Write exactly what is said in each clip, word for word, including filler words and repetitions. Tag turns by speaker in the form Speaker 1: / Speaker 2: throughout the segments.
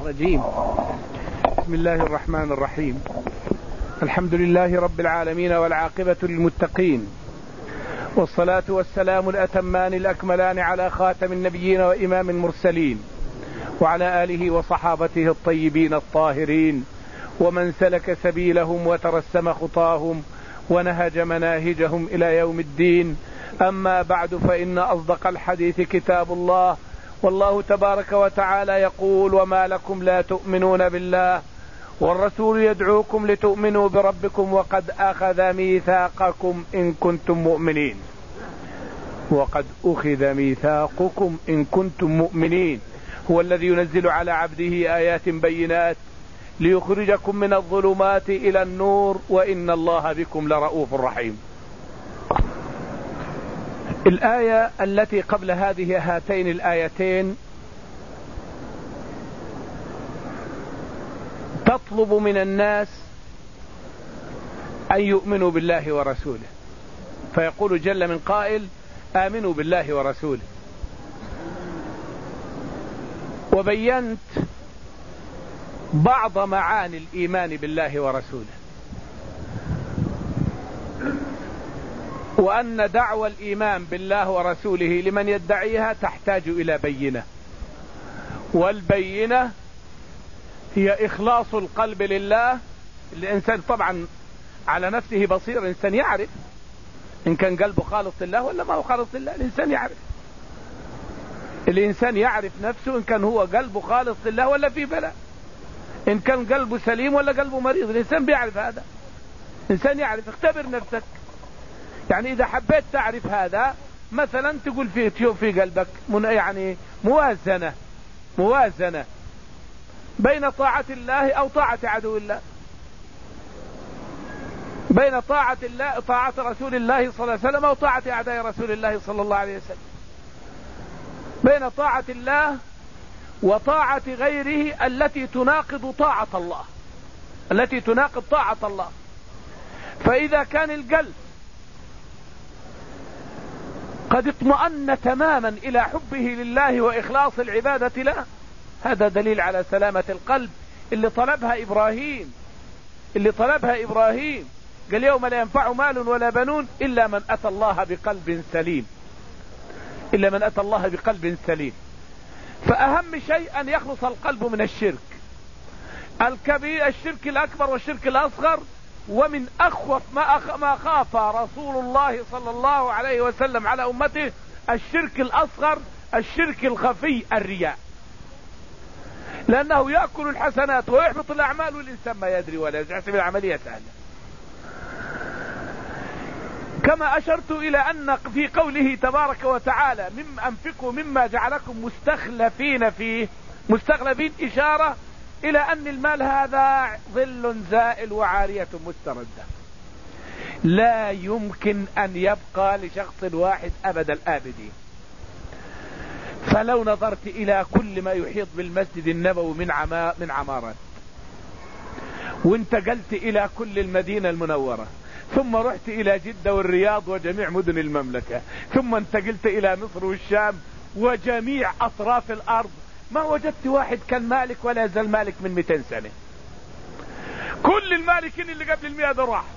Speaker 1: الرجيم. بسم الله الرحمن الرحيم. الحمد لله رب العالمين والعاقبة للمتقين، والصلاة والسلام الأتمان الأكملان على خاتم النبيين وإمام المرسلين وعلى آله وصحابته الطيبين الطاهرين ومن سلك سبيلهم وترسم خطاهم ونهج مناهجهم إلى يوم الدين. أما بعد، فإن أصدق الحديث كتاب الله، والله تبارك وتعالى يقول: وما لكم لا تؤمنون بالله والرسول يدعوكم لتؤمنوا بربكم وقد أخذ ميثاقكم إن كنتم مؤمنين. وقد أخذ ميثاقكم إن كنتم مؤمنين. هو الذي ينزل على عبده آيات بينات ليخرجكم من الظلمات إلى النور وإن الله بكم لرؤوف رحيم. الآية التي قبل هذه هاتين الآيتين تطلب من الناس أن يؤمنوا بالله ورسوله، فيقول جل من قائل: آمنوا بالله ورسوله. وبينت بعض معاني الإيمان بالله ورسوله، وأن دعوى الإيمان بالله ورسوله لمن يدعيها تحتاج إلى بينة، والبينة هي إخلاص القلب لله. الإنسان طبعا على نفسه بصير، الإنسان يعرف إن كان قلبه خالص لله ولا ما هو خالص لله. الإنسان يعرف الإنسان يعرف نفسه إن كان هو قلبه خالص لله ولا في بلاء، إن كان قلبه سليم ولا قلبه مريض. الإنسان بيعرف هذا. الإنسان يعرف. اختبر نفسك. يعني إذا حبيت تعرف هذا، مثلا تقول فيه تشوف في قلبك من يعني موازنة موازنة بين طاعة الله أو طاعة عدو الله، بين طاعة الله طاعة رسول الله صلى الله عليه وسلم أو طاعة أعداء رسول الله صلى الله عليه وسلم، بين طاعة الله وطاعة غيره التي تناقض طاعة الله، التي تناقض طاعة الله. فإذا كان القلب قد اطمأن تماما إلى حبه لله وإخلاص العبادة له، هذا دليل على سلامة القلب اللي طلبها إبراهيم اللي طلبها إبراهيم قال: يوم لا ينفع مال ولا بنون إلا من أتى الله بقلب سليم إلا من أتى الله بقلب سليم. فأهم شيء أن يخلص القلب من الشرك الكبير، الشرك الأكبر والشرك الأصغر. ومن أخوف ما, أخ... ما خاف رسول الله صلى الله عليه وسلم على أمته الشرك الأصغر، الشرك الخفي، الرياء، لأنه يأكل الحسنات ويحبط الأعمال والإنسان ما يدري ولا يحسب العملية سهلة. كما أشرت إلى أن في قوله تبارك وتعالى: مما أنفقوا مما جعلكم مستخلفين فيه، مستخلفين إشارة إلى أن المال هذا ظل زائل وعارية مستردة، لا يمكن أن يبقى لشخص واحد أبد الآبدين. فلو نظرت إلى كل ما يحيط بالمسجد النبوي من عما من عمارات، وانتقلت إلى كل المدينة المنورة، ثم رحت إلى جدة والرياض وجميع مدن المملكة، ثم انتقلت إلى مصر والشام وجميع أطراف الأرض، ما وجدت واحد كان مالك ولا يزال مالك من مئتين سنة. كل المالكين اللي قبل المئة ده راح،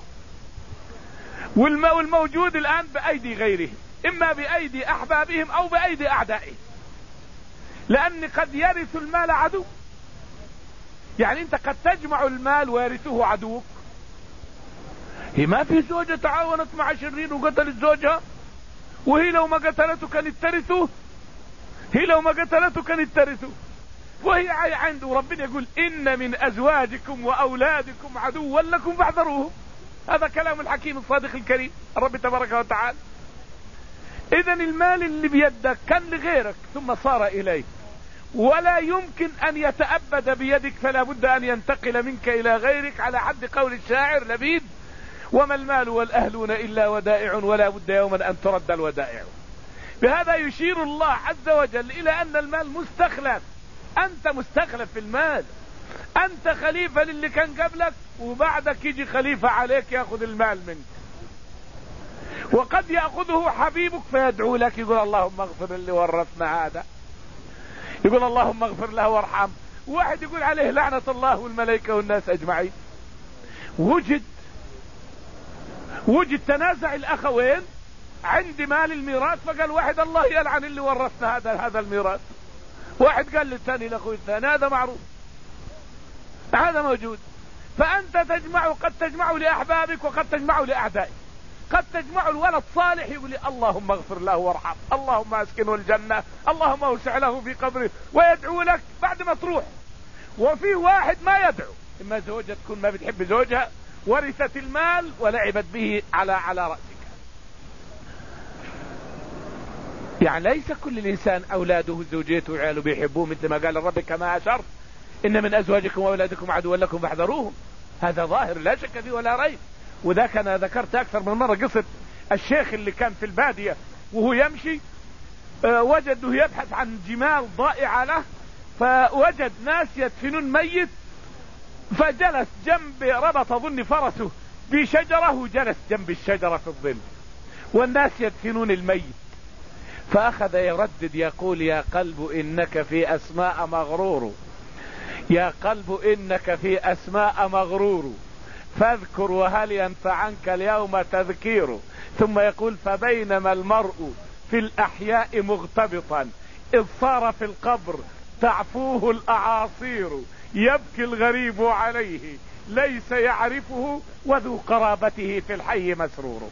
Speaker 1: والموجود الآن بأيدي غيرهم، إما بأيدي أحبابهم أو بأيدي أعدائهم، لأن قد يرث المال عدو. يعني أنت قد تجمع المال ويرثه عدوك. هي ما في زوجة تعاونت مع شرير وقتلت زوجها، وهي لو ما قتلته كانت ترثه، هي لو ما قتلته كانت ترثه، وهي عنده. ربنا يقول: إن من أزواجكم وأولادكم عدوا لكم فاحذروهم. هذا كلام الحكيم الصادق الكريم الرب تبارك وتعالى. إذن المال اللي بيدك كان لغيرك ثم صار إليك، ولا يمكن أن يتأبد بيدك، فلا بد أن ينتقل منك إلى غيرك، على حد قول الشاعر لبيد: وما المال والأهلون إلا ودائع ولا بد يوما أن ترد الودائع. بهذا يشير الله عز وجل إلى أن المال مستخلف. أنت مستخلف في المال، أنت خليفة للي كان قبلك، وبعدك يجي خليفة عليك يأخذ المال منك. وقد يأخذه حبيبك فيدعو لك، يقول: اللهم اغفر اللي ورثنا هذا، يقول: اللهم اغفر له وارحمه. واحد يقول عليه لعنة الله والملائكة والناس اجمعين. وجد وجد تنازع الاخوين عند مال الميراث، فقال واحد الله يلعن اللي ورثنا هذا هذا الميراث. واحد قال للثاني الاخوي الثاني، هذا معروف، هذا موجود. فانت تجمع، قد تجمع لاحبابك وقد تجمع لاعدائك. قد تجمع الولد صالح يقول لي اللهم اغفر له وارحمه، اللهم اسكنه الجنة، اللهم اوسع له في قبره، ويدعو لك بعد ما تروح. وفي واحد ما يدعو، اما زوجة تكون ما بتحب زوجها ورثت المال ولعبت به على على رأسك. يعني ليس كل الانسان اولاده وزوجته وعياله بيحبوه، مثل ما قال الرب كما اشرت ان من ازواجكم واولادكم عدوا لكم فاحذروهم. هذا ظاهر لا شك فيه ولا ريب. وذاك انا ذكرت اكثر من مرة قصة الشيخ اللي كان في البادية وهو يمشي أه وجده يبحث عن جمال ضائعة له، فوجد ناس يدفنون ميت، فجلس جنب، ربط اظن فرسه بشجرة وجلس جنب الشجرة في الظل، والناس يدفنون الميت. فاخذ يردد يقول يا قلب انك في اسماء مغرور، يا قلب انك في اسماء مغرور، فاذكر وهل ينفعنك اليوم تذكير. ثم يقول فبينما المرء في الاحياء مغتبطا اذ صار في القبر تعفوه الاعاصير، يبكي الغريب عليه ليس يعرفه وذو قرابته في الحي مسرور.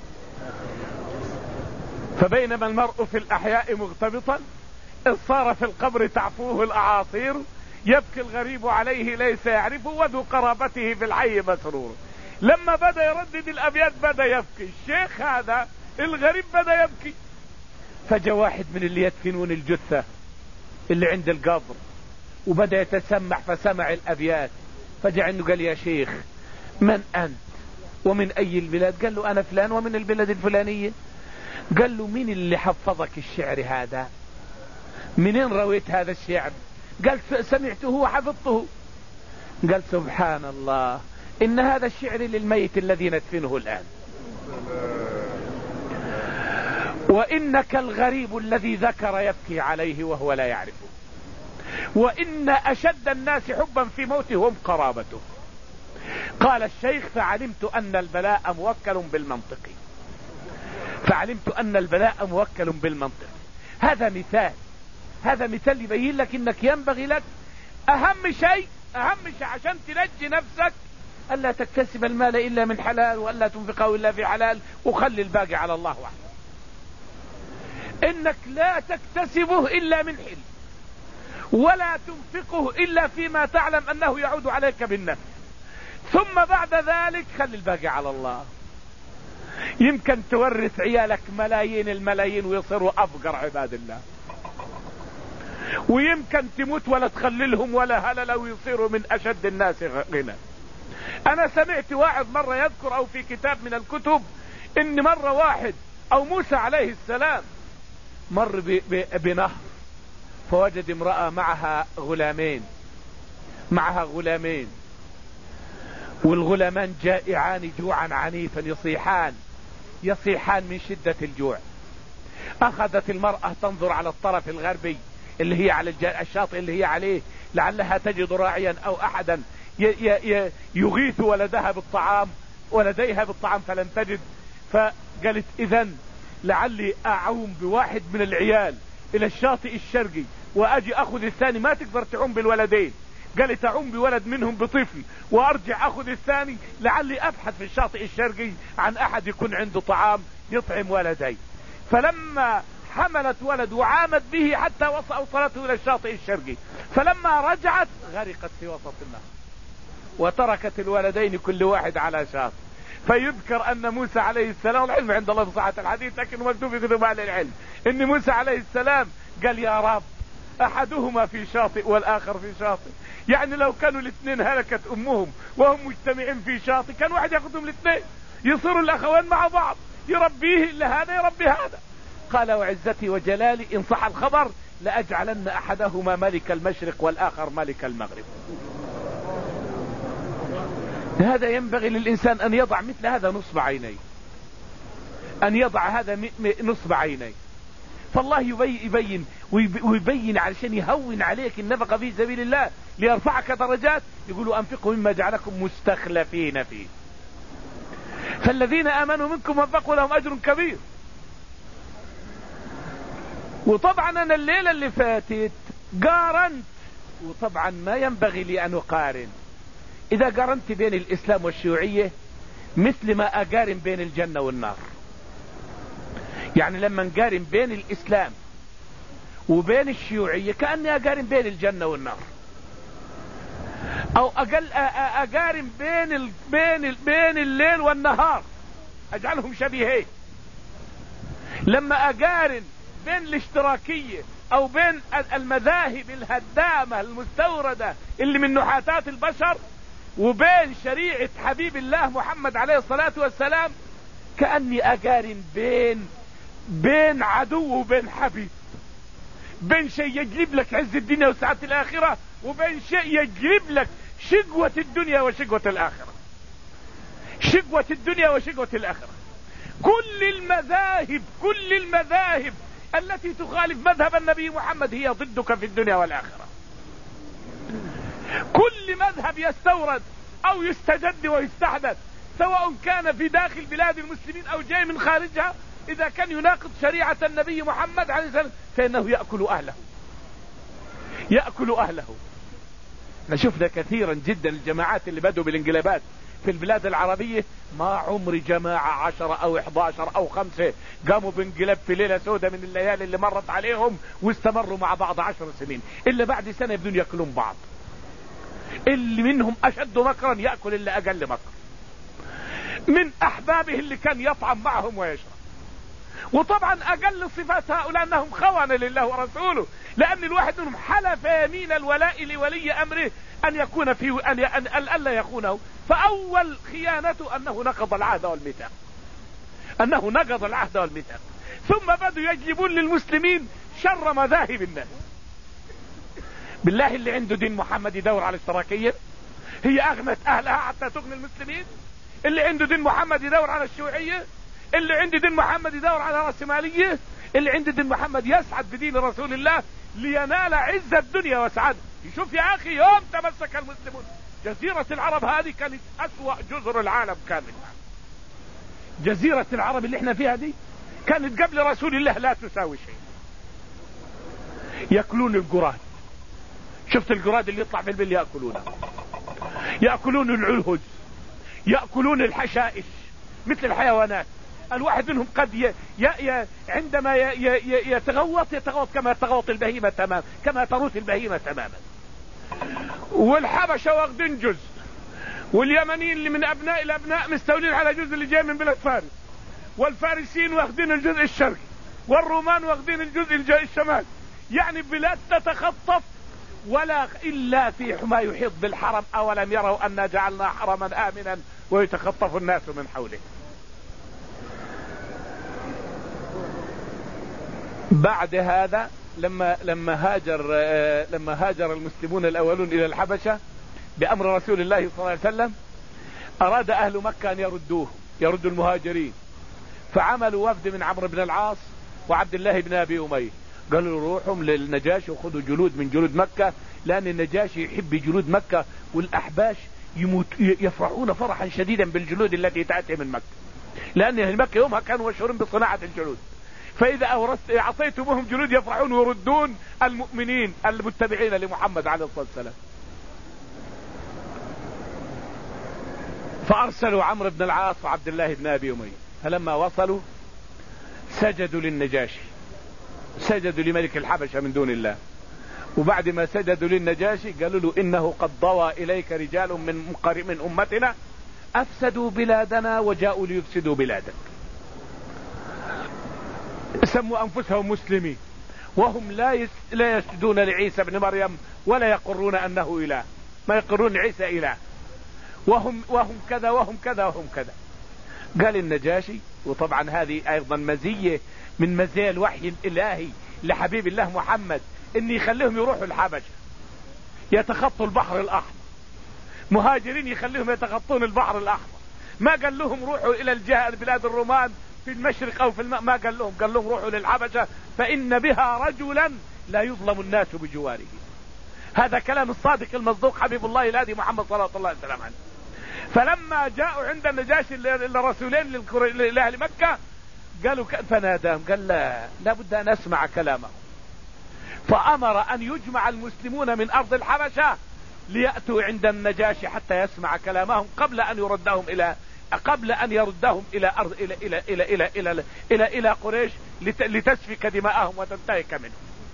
Speaker 1: فبينما المرء في الاحياء مغتبطا اذ صار في القبر تعفوه الاعاصير، يبكي الغريب عليه ليس يعرفه وذو قرابته في الحي مسرور. لما بدأ يردد الابيات بدأ يبكي الشيخ هذا، الغريب بدأ يبكي. فجاء واحد من اللي يدفنون الجثة اللي عند القبر وبدأ يتسمع، فسمع الابيات، فجاء عنده قال يا شيخ من انت ومن اي البلاد؟ قال له انا فلان ومن البلاد الفلانية. قال له مين اللي حفظك الشعر هذا؟ منين رويت هذا الشعر؟ قال سمعته وحفظته. قال سبحان الله، ان هذا الشعر للميت الذي ندفنه الان، وانك الغريب الذي ذكر يبكي عليه وهو لا يعرفه، وان اشد الناس حبا في موته هم قرابته. قال الشيخ فعلمت ان البلاء موكل بالمنطق، فعلمت ان البلاء موكل بالمنطق. هذا مثال، هذا مثال يبين لك انك ينبغي لك اهم شيء اهم شيء عشان تنجي نفسك الا تكتسب المال الا من حلال، والا تنفقه الا في حلال، وخلي الباقي على الله وحده. انك لا تكتسبه الا من حل، ولا تنفقه الا فيما تعلم انه يعود عليك بالنفع، ثم بعد ذلك خلي الباقي على الله. يمكن تورث عيالك ملايين الملايين ويصيروا افقر عباد الله، ويمكن تموت ولا تخللهم ولا هلل ويصيروا من اشد الناس غنى. انا سمعت واحد مرة يذكر او في كتاب من الكتب ان مرة واحد او موسى عليه السلام مر بنهر، فوجد امرأة معها غلامين معها غلامين والغلامان جائعان جوعا عنيفا، يصيحان يصيحان من شدة الجوع. اخذت المرأة تنظر على الطرف الغربي اللي هي على الشاطئ اللي هي عليه، لعلها تجد راعيا او احدا يغيث ولدها بالطعام ولديها بالطعام فلم تجد. فقالت اذن لعلي اعوم بواحد من العيال الى الشاطئ الشرقي واجي اخذ الثاني، ما تقدر تعوم بالولدين. قالت اعوم بولد منهم بطفل وارجع اخذ الثاني لعلي ابحث في الشاطئ الشرقي عن احد يكون عنده طعام يطعم ولدي. فلما حملت ولد وعامت به حتى وصلته الى الشاطئ الشرقي، فلما رجعت غرقت في وسط النهر وتركت الولدين كل واحد على شاطئ. فيذكر ان موسى عليه السلام، العلم عند الله بصحة الحديث لكنه مكتوب في كتب اهل العلم، ان موسى عليه السلام قال يا رب احدهما في شاطئ والاخر في شاطئ. يعني لو كانوا الاثنين هلكت امهم وهم مجتمعين في شاطئ كان واحد ياخذهم الاثنين، يصيروا الاخوين مع بعض، يربيه الا هذا يربي هذا. قال وعزتي وجلالي ان صح الخبر لاجعلن احدهما ملك المشرق والاخر ملك المغرب. هذا ينبغي للانسان ان يضع مثل هذا نصب عينيه، ان يضع هذا نصب عينيه. فالله يبين ويبين علشان يهون عليك النفقة في سبيل الله ليرفعك درجات، يقولوا أنفقوا مما جعلكم مستخلفين فيه، فالذين آمنوا منكم وانفقوا لهم أجر كبير. وطبعا أنا الليلة اللي فاتت قارنت، وطبعا ما ينبغي لي أن أقارن. إذا قارنت بين الإسلام والشيوعية مثل ما أقارن بين الجنة والنار. يعني لما نقارن بين الإسلام وبين الشيوعية كأني أقارن بين الجنة والنار، أو أقل أقارن بين ال... بين ال... بين الليل والنهار، أجعلهم شبيهين. لما أقارن بين الاشتراكية أو بين المذاهب الهدامة المستوردة اللي من نحاتات البشر وبين شريعة حبيب الله محمد عليه الصلاة والسلام، كأني أقارن بين بين عدو وبين حبيب، بين شيء يجلب لك عز الدنيا وسعادة الآخرة وبين شيء يجلب لك شقوة الدنيا وشقوة الآخرة، شقوة الدنيا وشقوة الآخرة. كل المذاهب كل المذاهب التي تخالف مذهب النبي محمد هي ضدك في الدنيا والآخرة. كل مذهب يستورد أو يستجد ويستحدث سواء كان في داخل بلاد المسلمين أو جاي من خارجها، إذا كان يناقض شريعة النبي محمد عليه السلام فإنه يأكل أهله يأكل أهله. شفنا كثيرا جدا الجماعات اللي بدوا بالانقلابات في البلاد العربية، ما عمر جماعة عشرة أو إحدى عشر أو خمسة قاموا بانقلاب في ليلة سودة من الليالي اللي مرت عليهم واستمروا مع بعض عشر سنين، إلا بعد سنة يبدون يأكلون بعض. اللي منهم أشد مكرا يأكل اللي أقل مكر من أحبابه اللي كان يطعم معهم ويشرب. وطبعا أقل صفات هؤلاء أنهم خونة لله ورسوله، لأن الواحد منهم حلف يمين الولاء لولي أمره أن يكون فيه أن أن ألا يخونه، فأول خيانته أنه نقض العهد والميثاق أنه نقض العهد والميثاق ثم بدوا يجلبون للمسلمين شر مذاهب الناس. بالله اللي عنده دين محمد يدور على الاشتراكية، هي أغنت أهلها حتى تغني المسلمين. اللي عنده دين محمد يدور على الشيوعية، اللي عنده دين محمد يدور على الرأسمالية، اللي عنده دين محمد يسعد بدين رسول الله لينال عز الدنيا وسعادة. يشوف يا أخي يوم تمسك المسلمون، جزيرة العرب هذه كانت أسوأ جزر العالم كامل. جزيرة العرب اللي احنا فيها دي كانت قبل رسول الله لا تساوي شيء. يأكلون القراد، شفت القراد اللي يطلع في البل يأكلونها، يأكلون العلهز، يأكلون الحشائش مثل الحيوانات. الواحد منهم قد ي... ي... ي... عندما ي... ي... يتغوط يتغوط كما تغوط البهيمة تماما، كما تروث البهيمة تماما. والحبشة واخدين جزء، واليمنيين اللي من أبناء الأبناء مستولين على جزء اللي جاي من بلاد فارس، والفارسيين واخدين الجزء الشرقي، والرومان واخدين الجزء الجاي الشمال. يعني بلاد تتخطف ولا إلا في ما يحيط بالحرم. أولم يروا أن جعلنا حرما آمنا ويتخطف الناس من حوله. بعد هذا لما لما هاجر لما هاجر المسلمون الأولون إلى الحبشة بأمر رسول الله صلى الله عليه وسلم، أراد أهل مكة أن يردوه يردوا المهاجرين، فعملوا وفد من عمرو بن العاص وعبد الله بن أبي أمية، قالوا روحوا للنجاشي وخذوا جلود من جلود مكة، لأن النجاشي يحب جلود مكة، والأحباش يموت يفرحون فرحا شديدا بالجلود التي تأتي من مكة، لأن أهل مكة يومها كانوا مشهورين بصناعة الجلود. فإذا أعطيتموهم جلود يفرحون ويردون المؤمنين المتبعين لمحمد عليه الصلاة والسلام. فأرسلوا عمرو بن العاص وعبد الله بن أبي أمية، فلما وصلوا سجدوا للنجاشي، سجدوا لملك الحبشة من دون الله. وبعد ما سجدوا للنجاشي قالوا له إنه قد ضوى إليك رجال من من أمتنا أفسدوا بلادنا وجاءوا ليفسدوا بلادك. سموا أنفسهم مسلمين وهم لا يس... لا يسجدون لعيسى بن مريم ولا يقرون أنه إله، ما يقرون عيسى إله، وهم وهم كذا وهم كذا وهم كذا. قال النجاشي، وطبعا هذه أيضا مزية من مزايا الوحي الإلهي لحبيب الله محمد، إن يخليهم يروحوا الحبشة يتخطوا البحر الأحمر، مهاجرين يخليهم يتخطون البحر الأحمر. ما قال لهم روحوا إلى الجهة بلاد الرومان في المشرق أو في الماء، ما قال لهم، قال لهم روحوا للحبشة فإن بها رجلا لا يظلم الناس بجواره. هذا كلام الصادق المصدوق حبيب الله الهادي محمد صلى الله عليه وسلم عنه. فلما جاءوا عند النجاشي الرسولين لأهل مكة قالوا فناداهم قال لا لابد أن أسمع كلامه، فأمر أن يجمع المسلمون من أرض الحبشة ليأتوا عند النجاشي حتى يسمع كلامهم قبل أن يردهم إلى قبل أن يردهم إلى أرض إلى إلى إلى إلى إلى إلى, إلى قريش لتسفك دماءهم وتنتهك منهم.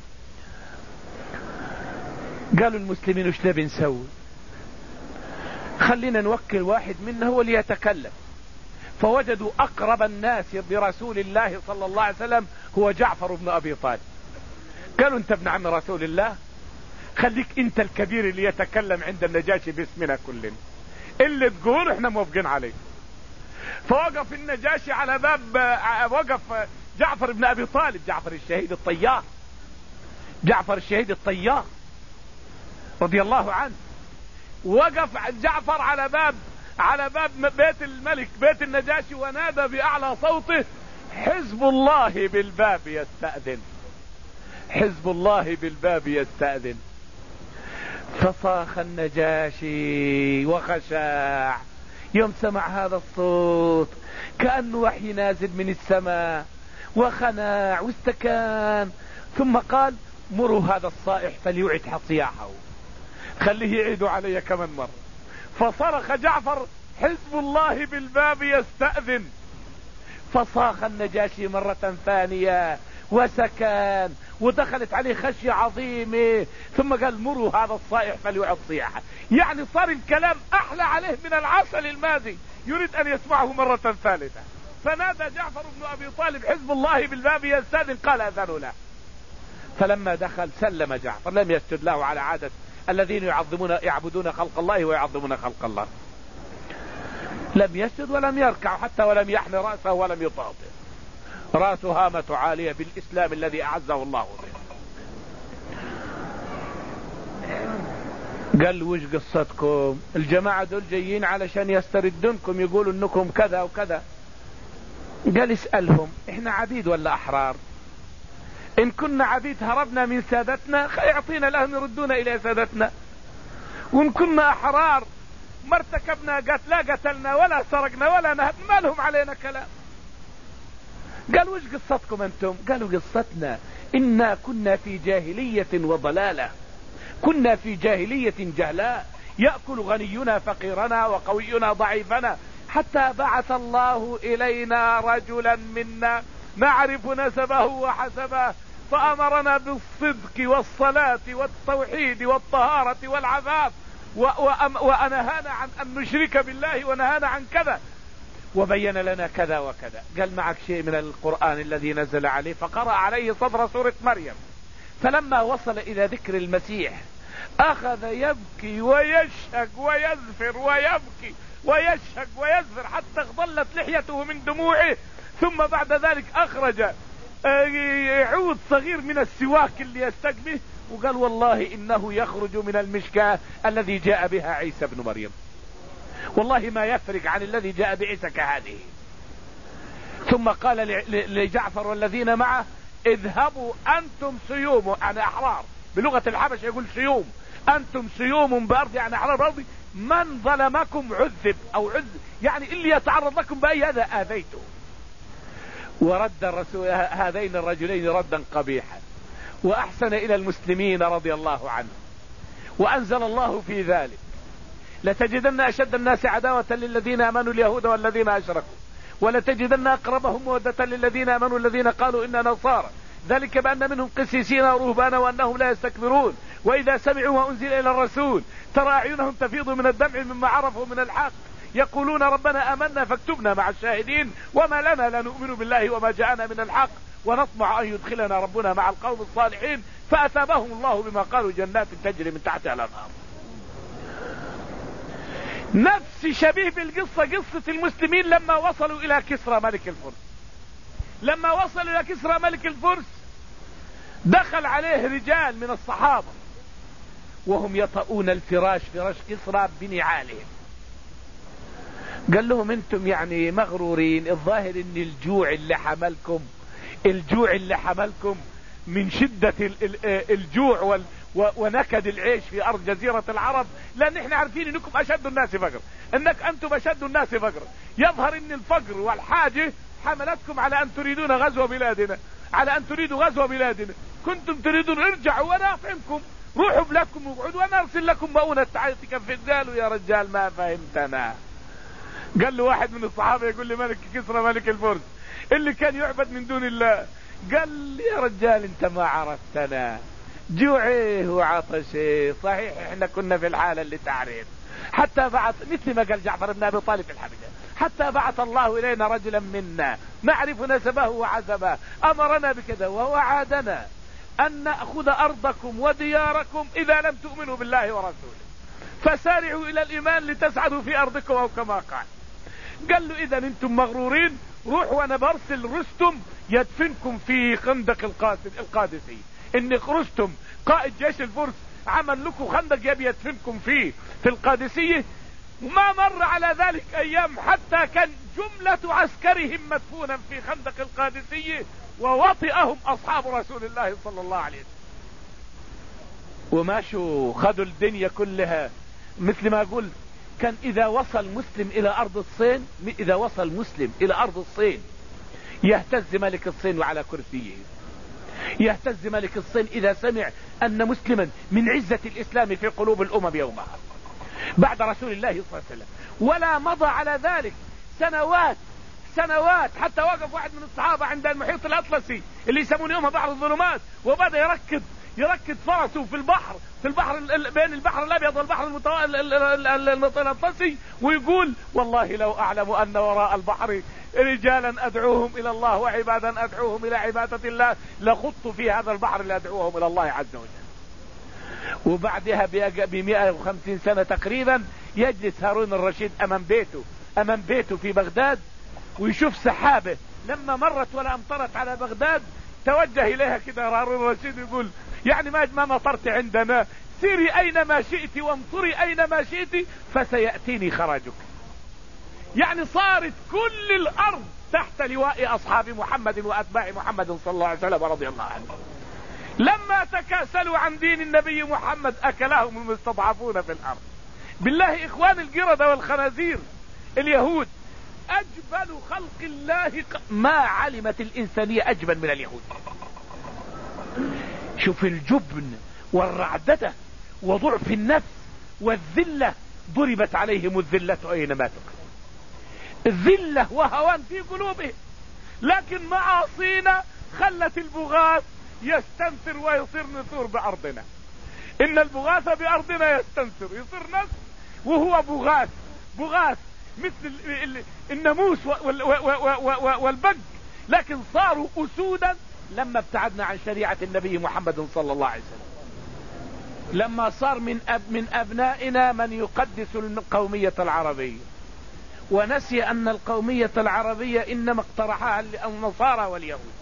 Speaker 1: قالوا المسلمين وش نبي نسوي؟ خلينا نوكل واحد منا هو اللي يتكلم. فوجدوا أقرب الناس برسول الله صلى الله عليه وسلم هو جعفر بن أبي طالب. قالوا انت ابن عم رسول الله، خليك انت الكبير اللي يتكلم عند النجاشي باسمنا كلنا، اللي تقول احنا موافقين عليه. فوقف النجاشي على باب، وقف جعفر بن أبي طالب، جعفر الشهيد الطيار، جعفر الشهيد الطيار رضي الله عنه. وقف جعفر على باب على باب بيت الملك بيت النجاشي ونادى بأعلى صوته حزب الله بالباب يستأذن، حزب الله بالباب يستأذن. فصاخ النجاشي وخشع يوم سمع هذا الصوت كأنه وحي نازل من السماء، وخنع واستكان، ثم قال مروا هذا الصائح فليعد صياحه، خليه يعيدوا علي كمان مرة. فصرخ جعفر حزب الله بالباب يستأذن. فصاخ النجاشي مرة ثانية وسكان، ودخلت عليه خشية عظيمة، ثم قال مروا هذا الصائح فليعد صياحه. يعني صار الكلام أحلى عليه من العسل الماضي، يريد أن يسمعه مرة ثالثة. فنادى جعفر بن أبي طالب حزب الله بالباب يستأذن، قال أذن له. فلما دخل سلم جعفر، لم يسجد له على عادة الذين يعظمون يعبدون خلق الله ويعظمون خلق الله، لم يسجد ولم يركع حتى ولم يحن رأسه ولم يطاطئ، رأسه هامة عالية بالإسلام الذي أعزه الله به. قال وش قصتكم؟ الجماعة دول جايين علشان يستردونكم، يقولوا انكم كذا وكذا. قال اسألهم احنا عبيد ولا احرار؟ ان كنا عبيد هربنا من سادتنا يعطينا لهم يردونا الى سادتنا، وان كنا احرار ما ارتكبنا قتل لا قتلنا ولا سرقنا ولا نهب، ما لهم علينا كلام. قال وش قصتكم انتم؟ قالوا قصتنا انا كنا في جاهلية وضلالة، كنا في جاهلية جهلاء، يأكل غنينا فقيرنا وقوينا ضعيفنا، حتى بعث الله إلينا رجلا منا نعرف نسبه وحسبه، فأمرنا بالصدق والصلاة والتوحيد والطهارة والعفاف، ونهانا عن أن نشرك بالله، ونهانا عن كذا، وبين لنا كذا وكذا. قال معك شيء من القرآن الذي نزل عليه؟ فقرأ عليه صدر سورة مريم. فلما وصل إلى ذكر المسيح أخذ يبكي ويشهق ويزفر ويبكي ويشهق ويزفر حتى اخضلت لحيته من دموعه. ثم بعد ذلك أخرج عود صغير من السواك اللي يستقبه، وقال والله إنه يخرج من المشكاة الذي جاء بها عيسى بن مريم، والله ما يفرق عن الذي جاء بعيسى كهذه. ثم قال لجعفر والذين معه اذهبوا أنتم سيوم، يعني أحرار، بلغة الحبش يقول سيوم، أنتم سيوم بأرض، يعني أحرار بأرض، من ظلمكم عذب أو عذب، يعني اللي يتعرض لكم بأي هذا آذيته. ورد الرسول هذين الرجلين ردا قبيحا، وأحسن إلى المسلمين رضي الله عنه، وأنزل الله في ذلك لتجدن أشد الناس عداوة للذين آمنوا اليهود والذين أشركوا، ولتجدن أقربهم مودة للذين آمنوا الذين قالوا إننا نصارى، ذلك بأن منهم قسيسين ورهبانا وأنهم لا يستكبرون، وإذا سمعوا ما أنزل إلى الرسول ترى أعينهم تفيض من الدمع مما عرفوا من الحق، يقولون ربنا آمنا فاكتبنا مع الشاهدين، وما لنا لا نؤمن بالله وما جاءنا من الحق، ونطمع أن يدخلنا ربنا مع القوم الصالحين، فأثابهم الله بما قالوا جنات تجري من تحتها الأنهار. نفس شبيه بالقصة قصة المسلمين لما وصلوا إلى كسرى ملك الفرس. لما وصلوا إلى كسرى ملك الفرس دخل عليه رجال من الصحابة وهم يطؤون الفراش، فراش كسرى بنعالهم. قال لهم انتم يعني مغرورين، الظاهر ان الجوع اللي حملكم الجوع اللي حملكم من شدة الجوع ونكد العيش في ارض جزيرة العرب، لان احنا عارفين انكم اشد الناس فقر، انك انتم اشد الناس فقر. يظهر ان الفقر والحاجة حملتكم على ان تريدون غزو بلادنا، على ان تريدوا غزو بلادنا. كنتم تريدون ارجعوا وانا افهمكم، روحوا بلادكم واقعدوا وانا ارسل لكم مؤونة تعالوا تكفي. قالوا يا رجال ما فهمتنا. قال له واحد من الصحابة يقول لي ملك كسرى ملك الفرس اللي كان يعبد من دون الله، قال لي يا رجال انت ما عرفتنا، جوعيه وعطشه، صحيح احنا كنا في الحالة اللي تعرف، حتى بعث مثل ما قال جعفر بن ابي طالب في الحبشة، حتى بعث الله الينا رجلا منا نعرف نسبه وعزبه امرنا بكذا ووعدنا ان نأخذ ارضكم ودياركم اذا لم تؤمنوا بالله ورسوله، فسارعوا الى الايمان لتسعدوا في ارضكم او كما قال. قال له اذا انتم مغرورين، روحوا وانا برسل رستم يدفنكم في خندق القادسي. ان رستم قائد جيش الفرس عمل لكم خندق يبي يدفنكم فيه في القادسية. وما مر على ذلك ايام حتى كان جملة عسكرهم مدفونا في خندق القادسية ووطئهم اصحاب رسول الله صلى الله عليه وسلم. وماشوا خذوا الدنيا كلها. مثل ما اقول كان اذا وصل مسلم الى ارض الصين، اذا وصل مسلم الى ارض الصين يهتز ملك الصين وعلى كرسيه، يهتز ملك الصين اذا سمع ان مسلما من عزة الاسلام في قلوب الامم يومها بعد رسول الله صلى الله عليه وسلم. ولا مضى على ذلك سنوات سنوات حتى وقف واحد من الصحابة عند المحيط الاطلسي اللي يسمونه يومها بحر الظلمات، وبدأ يركض يركض فرسه في البحر في البحر بين البحر الابيض والبحر الاطلسي، ويقول والله لو اعلم ان وراء البحر رجالا ادعوهم الى الله وعبادا ادعوهم الى عبادة الله لخضت في هذا البحر لادعوهم الى الله عز وجل. وبعدها بمئة وخمسين سنة تقريبا يجلس هارون الرشيد امام بيته امام بيته في بغداد، ويشوف سحابة لما مرت ولا امطرت على بغداد توجه اليها كده هارون الرشيد يقول يعني ما ما مطرت عندنا، سيري اينما شئت وامطري اينما شئت فسيأتيني خراجك. يعني صارت كل الارض تحت لواء اصحاب محمد واتباع محمد صلى الله عليه وسلم رضي الله عنه. لما تكاسلوا عن دين النبي محمد اكلهم المستضعفون في الارض. بالله اخوان القردة والخنازير اليهود اجبل خلق الله، ما علمت الانسانية اجبل من اليهود. شوف الجبن والرعدة وضعف النفس والذلة، ضربت عليهم الذلة اينما تقف، الذلة وهوان في قلوبهم. لكن معاصينا خلت البغاث يستنثر ويصير نثور بأرضنا. إن البغاث بأرضنا يستنثر يصير نثر وهو بغاث بغاث مثل الناموس والبق، لكن صاروا أسودا لما ابتعدنا عن شريعة النبي محمد صلى الله عليه وسلم. لما صار من أب من أبنائنا من يقدس القومية العربية، ونسي أن القومية العربية إنما اقترحها النصارى واليهود.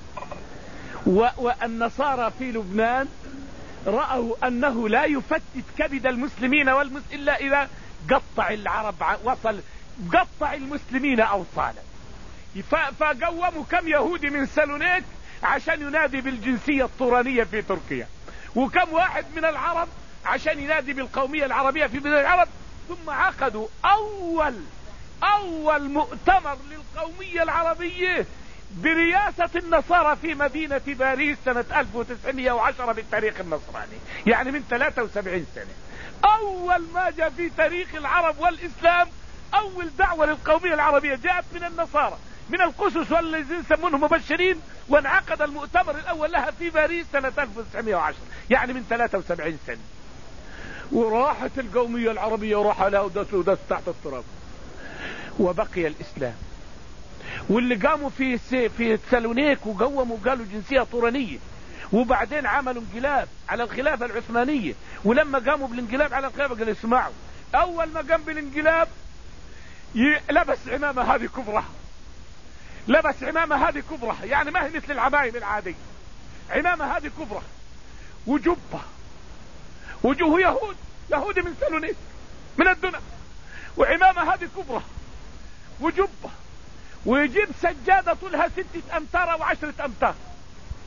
Speaker 1: والنصارى في لبنان رأوا أنه لا يفتت كبد المسلمين والمس إلا إذا قطع العرب وصل قطع المسلمين أوصالا. فقوموا كم يهودي من سالونيك عشان ينادي بالجنسية الطورانية في تركيا، وكم واحد من العرب عشان ينادي بالقومية العربية في بلاد العرب. ثم عقدوا أول أول مؤتمر للقومية العربية برئاسة النصارى في مدينة باريس سنة ألف وتسعمئة وعشرة بالتاريخ النصراني، يعني من ثلاثة وسبعين سنة. أول ما جاء في تاريخ العرب والإسلام أول دعوة للقومية العربية جاءت من النصارى من القسس والذين يسمونهم مبشرين، وانعقد المؤتمر الأول لها في باريس سنة ألف وتسعمئة وعشرة، يعني من ثلاثة وسبعين سنة. وراحت القومية العربية وراح لها ودس ودس تحت التراب، وبقي الإسلام. واللي قاموا في في سالونيك وقوموا وقالوا جنسية طورانية، وبعدين عملوا انقلاب على الخلافة العثمانية. ولما قاموا بالانقلاب على الخلافة قالوا اسمعوا، أول ما قام بالانقلاب لبس عمامة هذه كبرى، لبس عمامة هذه كبرى، يعني ما هي مثل العمايم العادية، عمامة هذه كبرى وجبة وجوه يهود يهودي من سالونيك من الدنيا، وعمامة هذه كبرى وجبة، ويجيب سجادة طولها ستة أمتار أو عشرة أمتار،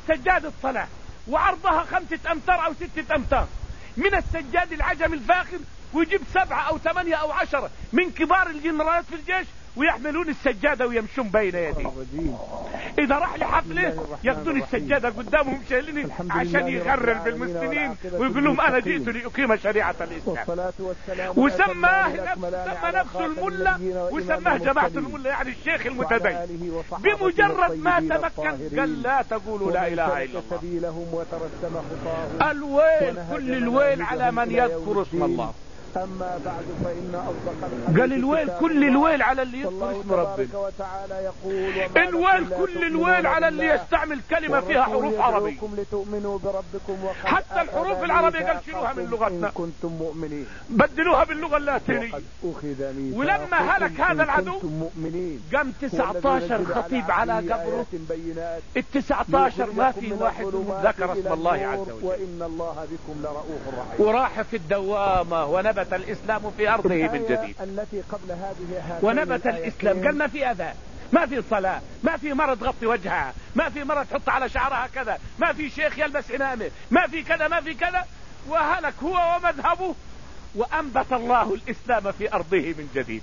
Speaker 1: سجادة صلاة وعرضها خمسة امتار او ستة امتار من السجاد العجم الفاخر، ويجيب سبعة او ثمانية او عشرة من كبار الجنرالات في الجيش ويحملون السجادة ويمشون بين يديه. اذا راح لحفله ياخذون السجادة قدامهم شايلين عشان يغرر بالمسلمين ويقول لهم انا جئت لاقيم شريعة الاسلام. وسماه سمى نفسه الملا وسماه جماعة الملا، يعني الشيخ المتدين. بمجرد ما تمكن قال لا تقولوا لا اله الا الله. الويل كل الويل على من يذكر اسم الله.
Speaker 2: أما بعد فإن أصدق
Speaker 1: قال الويل كل الويل على اللي يذكر اسم ربنا. الويل كل الويل على اللي يستعمل كلمة فيها حروف عربية. حتى الحروف العربية قال شيلوها من لغتنا بدلوها باللغة اللاتينية. ولما هلك هذا العدو قام تسعة عشر خطيب على قبره، التسعة عشر ما في واحد ذكر اسم الله عز وجل. وراح في الدوامة ونبت الإسلام في أرضه من جديد. ونبت الإسلام قال ما في أذى، ما في صلاة، ما في مرة تغطي وجهها، ما في مرة تحط على شعرها كذا، ما في شيخ يلبس عمامة، ما في كذا ما في كذا. وهلك هو ومذهبه، وأنبت الله الإسلام في أرضه من جديد.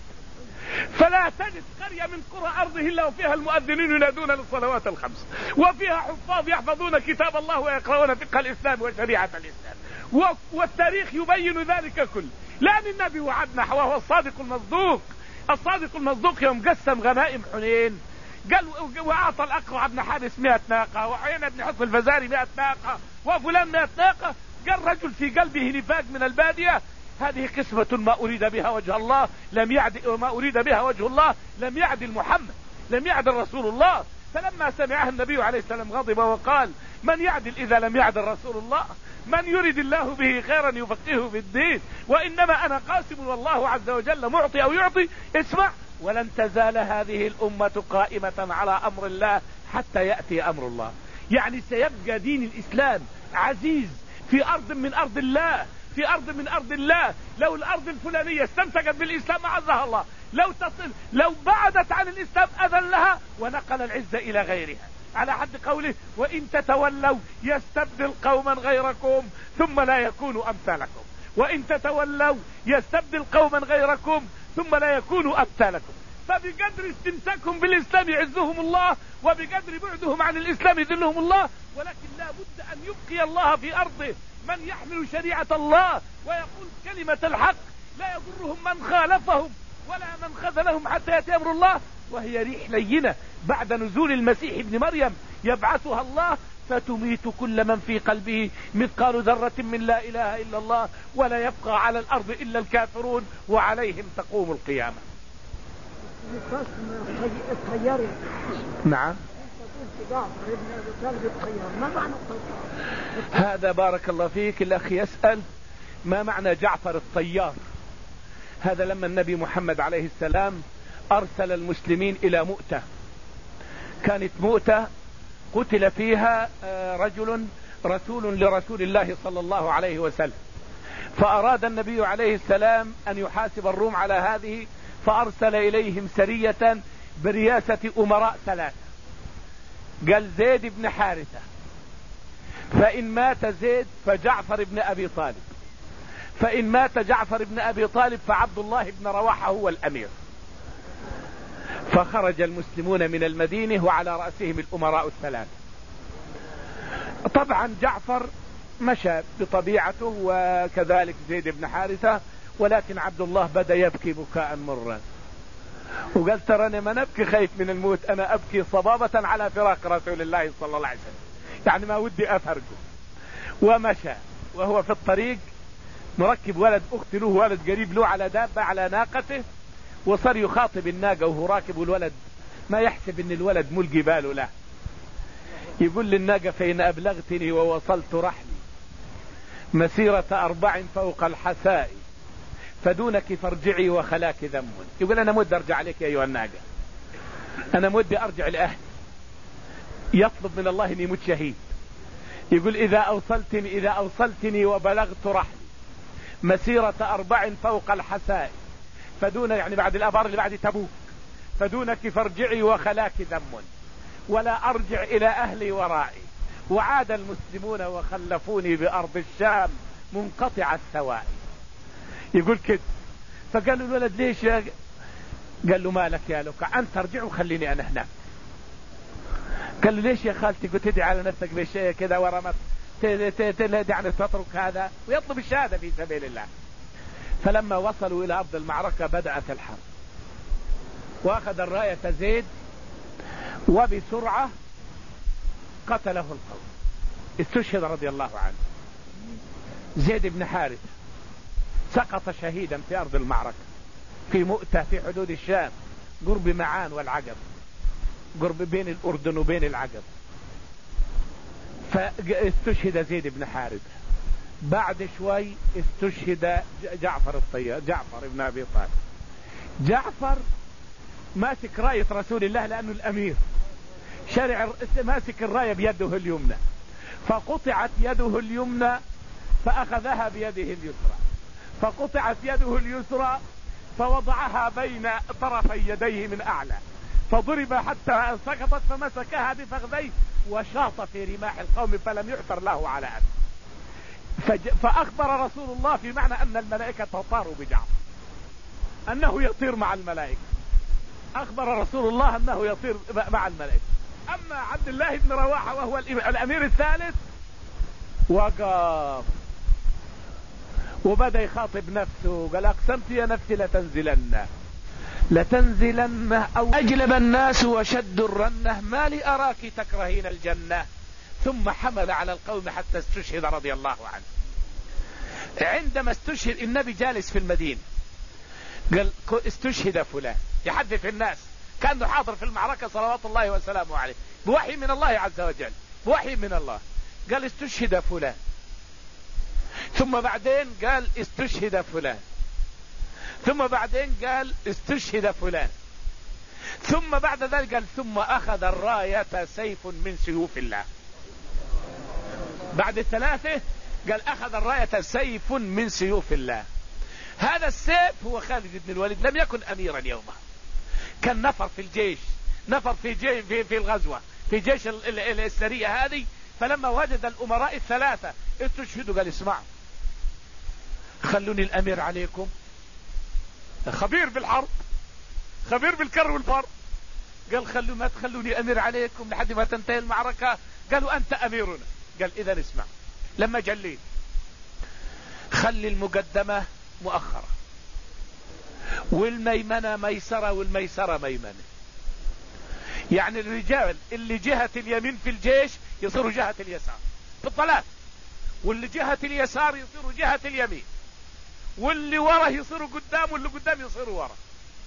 Speaker 1: فلا تجد قرية من قرى أرضه إلا وفيها المؤذنين ينادون للصلوات الخمس، وفيها حفاظ يحفظون كتاب الله ويقرؤون فقه الإسلام وشريعة الإسلام. والتاريخ يبين ذلك كله، لأن النبي وعدنا وهو الصادق المصدوق. الصادق المصدوق يوم قسم غنائم حنين قال وأعطى الأقرع بن حابس مئة ناقة، وعيينة بن حصن الفزاري مئة ناقة، وفلان مئة ناقة. قال رجل في قلبه نفاق من البادية هذه قسمة ما أريد بها وجه الله لم يعدل، وما أريد بها وجه الله لم يعدل محمد، لم يعدل رسول الله. فلما سمعها النبي عليه السلام غضب وقال من يعدل إذا لم يعدل رسول الله؟ من يريد الله به خيرا يفقهه في الدين. وإنما أنا قاسم والله عز وجل معطي أو يعطي. اسمع، ولن تزال هذه الأمة قائمة على أمر الله حتى يأتي أمر الله. يعني سيبقى دين الإسلام عزيز في أرض من أرض الله، في أرض من أرض الله. لو الأرض الفلانية استمسكت بالإسلام أعزها الله، لو تصل لو بعدت عن الإسلام أذن لها ونقل العزة إلى غيرها، على حد قوله وإن تتولوا يستبدل قوما غيركم ثم لا يكونوا أمثالكم. وإن تتولوا يستبدل قوما غيركم ثم لا يكونوا أمثالكم. فبقدر استمساكهم بالإسلام يعزهم الله، وبقدر بعدهم عن الإسلام يذلهم الله. ولكن لا بد أن يبقي الله في أرضه من يحمل شريعة الله ويقول كلمة الحق، لا يضرهم من خالفهم ولا من خذلهم حتى يأتي أمر الله. وهي ريح لينة بعد نزول المسيح ابن مريم يبعثها الله فتميت كل من في قلبه مثقال ذرة من لا إله إلا الله، ولا يبقى على الأرض إلا الكافرون وعليهم تقوم القيامة. نعم. هذا بارك الله فيك الأخ يسأل ما معنى جعفر الطيار. هذا لما النبي محمد عليه السلام أرسل المسلمين إلى مؤتة، كانت مؤتة قتل فيها رجل رسول لرسول الله صلى الله عليه وسلم، فأراد النبي عليه السلام أن يحاسب الروم على هذه، فأرسل إليهم سرية برياسة أمراء ثلاثة. قال زيد بن حارثة، فإن مات زيد فجعفر بن أبي طالب، فإن مات جعفر بن أبي طالب فعبد الله بن رواحة هو الأمير. فخرج المسلمون من المدينة وعلى رأسهم الأمراء الثلاثة. طبعا جعفر مشى بطبيعته وكذلك زيد بن حارثة، ولكن عبد الله بدأ يبكي بكاء مرا وقال ترى أنا ما نبكي خايف من الموت، أنا أبكي صبابة على فراق رسول الله صلى الله عليه وسلم، يعني ما ودي أفرقه. ومشى وهو في الطريق مركب ولد أخت له، ولد قريب له على دابة على ناقته، وصار يخاطب الناقة وهو راكب الولد ما يحسب ان الولد ملقي باله له. يقول للناقة فإن أبلغتني ووصلت رحلي مسيرة أربع فوق الحساء فدونك فارجعي وخلاك ذم. يقول أنا مد أرجع عليك يا أيها الناقة، أنا مد أرجع لأهلي. يطلب من الله أن يموت شهيد. يقول إذا أوصلتني إذا أوصلتني وبلغت رحلي مسيرة أربع فوق الحساء فدون، يعني بعد الأبار اللي بعد تبوك، فدونك فارجعي وخلاك ذم، ولا أرجع إلى أهلي ورائي وعاد المسلمون وخلفوني بأرض الشام منقطع السواء. يقول كده. فقالوا الولد ليش يا قال له مالك يا لوكا أنت ارجع وخليني أنا هناك. قال له ليش يا خالتي قلت تدعي على نفسك بشيء كذا ورمت يعني تترك هذا ويطلب الشهادة في سبيل الله. فلما وصلوا إلى أرض المعركة بدأت الحرب وأخذ الراية زيد وبسرعة قتله القوم. استشهد رضي الله عنه. زيد بن حارث سقط شهيدا في أرض المعركة في مؤتة في حدود الشام قرب معان والعقب، قرب بين الأردن وبين العقب. فاستشهد زيد بن حارث. بعد شوي استشهد جعفر الطيار جعفر ابن أبي طالب. جعفر ماسك راية رسول الله لأنه الأمير شرع ماسك الراية بيده اليمنى، فقطعت يده اليمنى فأخذها بيده اليسرى، فقطعت يده اليسرى فوضعها بين طرفي يديه من أعلى، فضرب حتى سقطت فمسكها بفخذيه وشاط في رماح القوم فلم يعثر له على أثر. فأخبر رسول الله في معنى أن الملائكة تطار بجعفر، أنه يطير مع الملائكة. أخبر رسول الله أنه يطير مع الملائكة. أما عبد الله بن رواحة وهو الأمير الثالث وقف وبدأ يخاطب نفسه قال أقسمت يا نفسي لتنزلن لتنزلن أو أجلب الناس وشد الرنة ما لي أراك تكرهين الجنة. ثم حمل على القوم حتى استشهد رضي الله عنه. عندما استشهد النبي جالس في المدينة قال استشهد فلان، يحدث الناس كأنه حاضر في المعركة صلوات الله وسلامه عليه بوحي من الله عز وجل، بوحي من الله. قال استشهد فلان، ثم بعدين قال استشهد فلان، ثم بعدين قال استشهد فلان، ثم بعد ذلك قال ثم أخذ الراية سيف من سيوف الله. بعد الثلاثة قال أخذ الراية سيف من سيوف الله. هذا السيف هو خالد بن الوليد، لم يكن أميرا يومها، كان نفر في الجيش، نفر في جيش في, في الغزوة في جيش السرية هذه. فلما وجد الأمراء الثلاثة استشهدوا قال اسمعوا خلوني الأمير عليكم، خبير بالحرب خبير بالكر والفر. قال خلوا ما تخلوني أمير عليكم لحد ما تنتهي المعركة. قالوا أنت أميرنا. قال إذا اسمع، لما جليت خلي المقدمة مؤخرة والميمنة ميسرة والميسرة ميمنة. يعني الرجال اللي جهة اليمين في الجيش يصيروا جهة اليسار في الطلاق، واللي جهة اليسار يصيروا جهة اليمين، واللي ورا يصيروا قدام واللي قدام يصيروا ورا.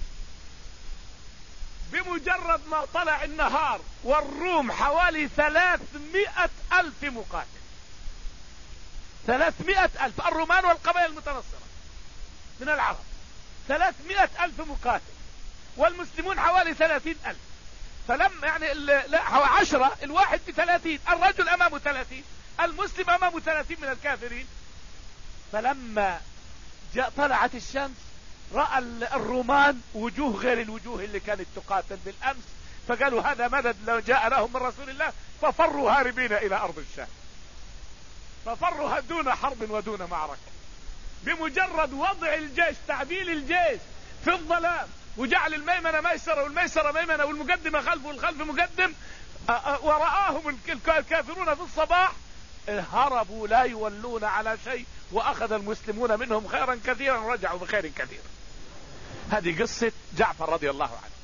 Speaker 1: بمجرد ما طلع النهار والروم حوالي ثلاثمائة ألف مقاتل، ثلاثمائة ألف، الرومان والقبائل المتنصرة من العرب ثلاثمائة ألف مقاتل، والمسلمون حوالي ثلاثين ألف. فلما يعني لا عشرة الواحد بثلاثين، الرجل أمامه ثلاثين، المسلم أمامه ثلاثين من الكافرين. فلما جاء طلعت الشمس رأى الرومان وجوه غير الوجوه اللي كانت تقاتل بالأمس، فقالوا هذا مدد لو جاء لهم من رسول الله، ففروا هاربين إلى أرض الشام، ففروا دون حرب ودون معركة. بمجرد وضع الجيش تعديل الجيش في الظلام وجعل الميمنة ميسرة والميسرة ميمنة والمقدمة خلف والخلف مقدم، ورآهم الكافرون في الصباح هربوا لا يولون على شيء، وأخذ المسلمون منهم خيرا كثيرا رجعوا بخير كثير. هذه قصة جعفر رضي الله عنه.